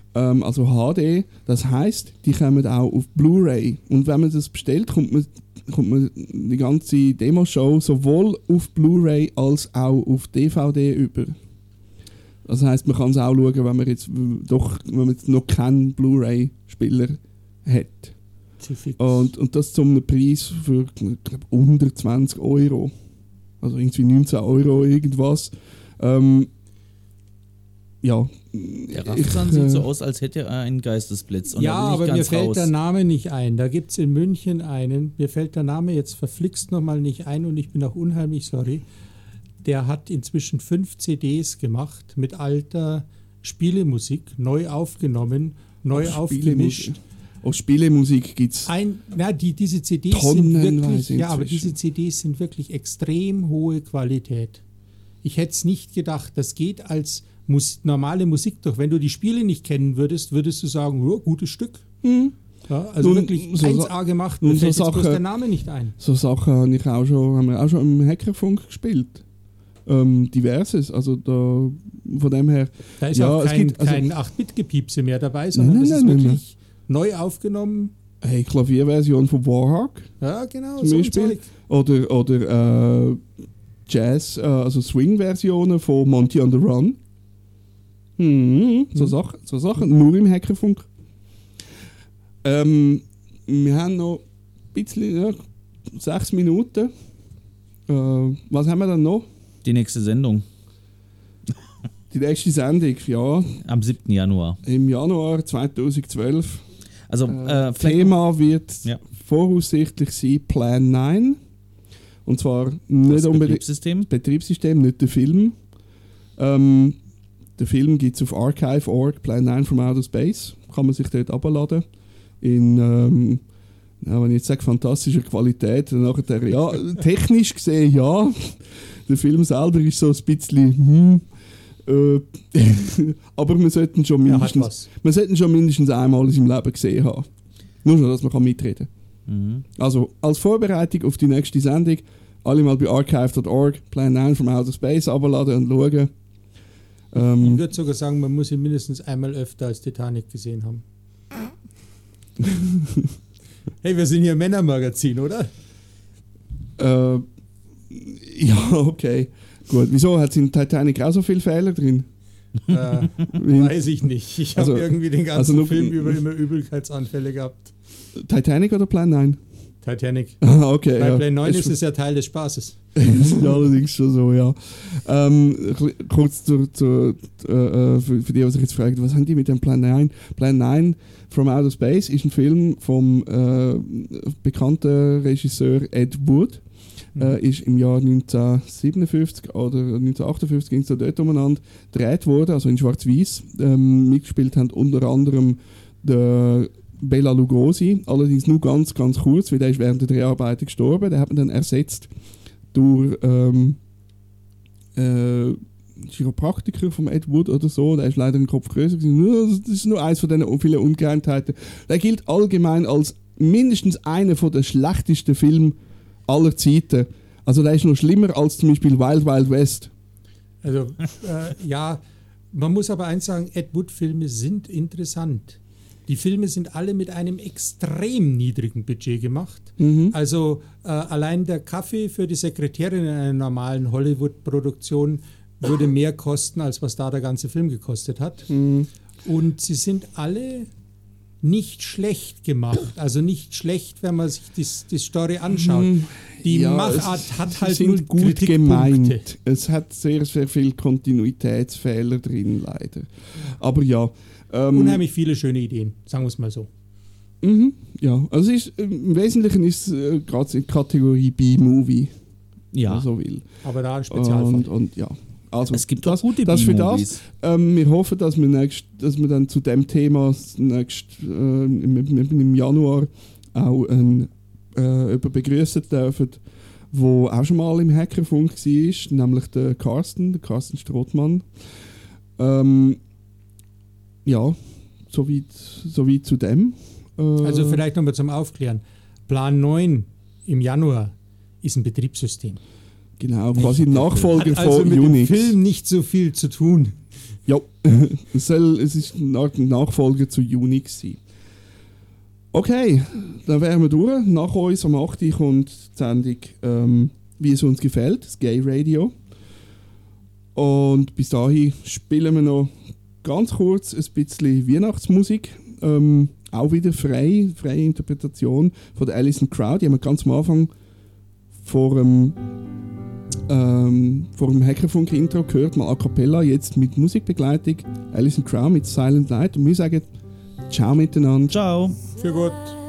Speaker 5: ähm, also H D. Das heisst, die kommen auch auf Blu-ray. Und wenn man das bestellt, kommt man, kommt man die ganze Demoshow sowohl auf Blu-ray als auch auf D V D über. Das heisst, man kann es auch schauen, wenn man jetzt doch, wenn man jetzt noch keinen Blu-ray-Spieler hat. Und, und das zu einem Preis für glaub, unter zwanzig Euro. Also irgendwie neunzehn Euro irgendwas. Ähm, ja.
Speaker 6: Der Raffzahn
Speaker 5: ich,
Speaker 6: sieht
Speaker 5: äh,
Speaker 6: so aus, als hätte er einen Geistesblitz. Und
Speaker 7: ja,
Speaker 6: da bin ich
Speaker 7: aber
Speaker 6: ganz
Speaker 7: mir fällt
Speaker 6: raus.
Speaker 7: der Name nicht ein. Da gibt es in München einen, mir fällt der Name jetzt verflixt nochmal nicht ein und ich bin auch unheimlich sorry. Der hat inzwischen fünf C Ds gemacht mit alter Spielemusik, neu aufgenommen, neu
Speaker 5: Auch
Speaker 7: aufgemischt.
Speaker 5: Spielemusik. Auch Spielemusik gibt es.
Speaker 7: Na, die, diese C Ds sind
Speaker 5: Tonnenweise
Speaker 7: wirklich, ja, aber
Speaker 5: inzwischen.
Speaker 7: diese C Ds sind wirklich extrem hohe Qualität. Ich hätte es nicht gedacht, das geht als Mus- normale Musik durch. Wenn du die Spiele nicht kennen würdest, würdest du sagen, oh, gutes Stück.
Speaker 5: Mhm.
Speaker 7: Ja, also
Speaker 5: Nun,
Speaker 7: wirklich
Speaker 5: so
Speaker 7: eins
Speaker 5: Sa-
Speaker 7: A gemacht,
Speaker 5: nun,
Speaker 7: mir
Speaker 5: so
Speaker 7: fällt jetzt bloß
Speaker 5: Sachen-
Speaker 7: der Name nicht ein.
Speaker 5: So Sachen habe ich auch schon, haben wir auch schon im Hackerfunk gespielt. Ähm, diverses. Also da, von dem her.
Speaker 7: Da ist
Speaker 5: ja,
Speaker 7: auch
Speaker 5: es
Speaker 7: kein,
Speaker 5: gibt, also,
Speaker 7: kein acht Bit Gepiepse mehr dabei, sondern
Speaker 5: Nein,
Speaker 7: das
Speaker 5: nein,
Speaker 7: ist
Speaker 5: nein, nein,
Speaker 7: wirklich neu aufgenommen.
Speaker 5: Hey, Klavierversion von Warhawk
Speaker 7: Ja, genau,
Speaker 5: zum
Speaker 7: so ein
Speaker 5: Beispiel.
Speaker 7: Zeug.
Speaker 5: Oder, oder äh, Jazz, äh, also Swing-Versionen von Monty on the Run. Hm, so,
Speaker 7: Mhm.
Speaker 5: Sachen, so Sachen, nur im Hackerfunk. Ähm, wir haben noch ein bisschen, ja, sechs Minuten. Äh, was haben wir dann noch?
Speaker 6: Die nächste Sendung
Speaker 5: Die nächste Sendung, ja,
Speaker 6: am siebten Januar.
Speaker 5: im Januar zweitausendzwölf.
Speaker 6: Also
Speaker 5: Äh,
Speaker 6: äh, vielleicht
Speaker 5: Thema wird
Speaker 6: Ja.
Speaker 5: voraussichtlich sein Plan neun. Und zwar nicht
Speaker 6: das
Speaker 5: unbedingt
Speaker 6: Betriebssystem.
Speaker 5: das Betriebssystem, nicht der Film. Ähm, der Film gibt es auf archive punkt org, Plan neun from Outer Space. Kann man sich dort abladen. In, ähm, ja, wenn ich jetzt sage, fantastischer Qualität, dann nachher, ja, technisch gesehen ja. Der Film selber ist so ein bisschen, hm, äh, aber wir sollten schon
Speaker 7: Er hat
Speaker 5: mindestens,
Speaker 7: was.
Speaker 5: wir sollten schon mindestens einmal in seinem Leben gesehen haben. Nur schon, dass man kann mitreden kann.
Speaker 6: Mhm.
Speaker 5: Also als Vorbereitung auf die nächste Sendung, alle mal bei archive punkt org, Plan neun from Outer Space abladen und schauen.
Speaker 7: Ich
Speaker 5: Ähm,
Speaker 7: würde sogar sagen, man muss ihn mindestens einmal öfter als Titanic gesehen haben. Hey, wir sind hier ein Männermagazin, oder?
Speaker 5: äh, ja, okay. Gut, wieso hat es in Titanic auch so viele Fehler drin?
Speaker 7: Äh, weiß ich nicht. Ich habe
Speaker 5: Also-
Speaker 7: irgendwie den ganzen
Speaker 5: also nur-
Speaker 7: Film über immer Übelkeitsanfälle gehabt.
Speaker 5: Titanic oder Plan neun?
Speaker 7: Titanic.
Speaker 5: Ah, okay.
Speaker 7: Bei
Speaker 5: ja.
Speaker 7: Play neun
Speaker 5: Das
Speaker 7: ist es ja Teil des Spaßes.
Speaker 5: ist allerdings schon so, ja. Ähm, kurz zur, zur, äh, für, für die, die sich jetzt fragen, was haben die mit dem Plan neun? Plan neun from Outer Space ist ein Film vom äh, bekannten Regisseur Ed Wood.
Speaker 7: Mhm.
Speaker 5: Äh, ist im Jahr neunzehnhundertsiebenundfünfzig oder neunzehnhundertachtundfünfzig ging so dort umeinander gedreht worden, also in Schwarz-Weiß. Ähm, mitgespielt haben unter anderem der Bela Lugosi, allerdings nur ganz, ganz kurz, weil der ist während der Dreharbeiten gestorben. Der hat man dann ersetzt durch ähm, äh, Chiropraktiker vom Ed Wood oder so. Der ist leider ein Kopf größer gewesen. Das ist nur eins von diesen vielen Ungereimtheiten. Der gilt allgemein als mindestens einer von der schlechtesten Filme aller Zeiten. Also der ist noch schlimmer als zum Beispiel Wild Wild West.
Speaker 7: Also, äh, ja, man muss aber eins sagen, Ed Wood-Filme sind interessant. Die Filme sind alle mit einem extrem niedrigen Budget gemacht.
Speaker 5: Mhm.
Speaker 7: Also äh, allein der Kaffee für die Sekretärin in einer normalen Hollywood-Produktion würde mehr kosten, als was da der ganze Film gekostet hat.
Speaker 5: Mhm.
Speaker 7: Und sie sind alle nicht schlecht gemacht. Also nicht schlecht, wenn man sich die, die Story anschaut. Die
Speaker 5: Ja,
Speaker 7: Machart
Speaker 5: es-
Speaker 7: hat
Speaker 5: sie
Speaker 7: halt
Speaker 5: sind
Speaker 7: nur
Speaker 5: gut
Speaker 7: Kritikpunkte.
Speaker 5: gemeint. Es hat sehr, sehr viel Kontinuitätsfehler drin, leider. Aber ja. Ähm,
Speaker 7: Unheimlich viele schöne Ideen, sagen wir es mal so.
Speaker 5: Mhm, ja, also es ist, äh, im Wesentlichen ist es äh, gerade in Kategorie B-Movie, wenn
Speaker 6: Ja.
Speaker 5: man so will.
Speaker 7: Aber da ein Spezialfall.
Speaker 5: Und, und ja. Also
Speaker 6: Es gibt
Speaker 5: das,
Speaker 6: auch gute
Speaker 5: das für das.
Speaker 6: B-Movies.
Speaker 5: Ähm, wir hoffen, dass wir, nächst, dass wir dann zu dem Thema nächst, äh, im, im, im Januar auch einen, äh, jemanden begrüßen dürfen, der auch schon mal im Hackerfunk war, nämlich der Carsten, der Carsten Strothmann. Ähm, ja, soweit so weit zu dem. Äh,
Speaker 7: Also vielleicht nochmal zum Aufklären. Plan neun im Januar ist ein Betriebssystem.
Speaker 5: Genau, quasi Nachfolger
Speaker 7: Hat also
Speaker 5: von
Speaker 7: mit
Speaker 5: Unix.
Speaker 7: dem Film nicht so viel zu tun.
Speaker 5: Ja, es, soll, es ist eine Art Nachfolger zu Unix sein. Okay, dann wären wir durch. Nach uns am acht Uhr kommt die Sendung ähm, «Wie es uns gefällt», das Gay Radio. Und bis dahin spielen wir noch ganz kurz ein bisschen Weihnachtsmusik. Ähm, auch wieder frei, freie Interpretation von der Alison Krauss. Die haben wir ganz am Anfang vor dem, ähm, vor dem Hackerfunk-Intro gehört, mal a cappella, jetzt mit Musikbegleitung. Alison Krauss mit Silent Night. Und wir sagen ciao miteinander.
Speaker 6: Ciao.
Speaker 7: Für gut.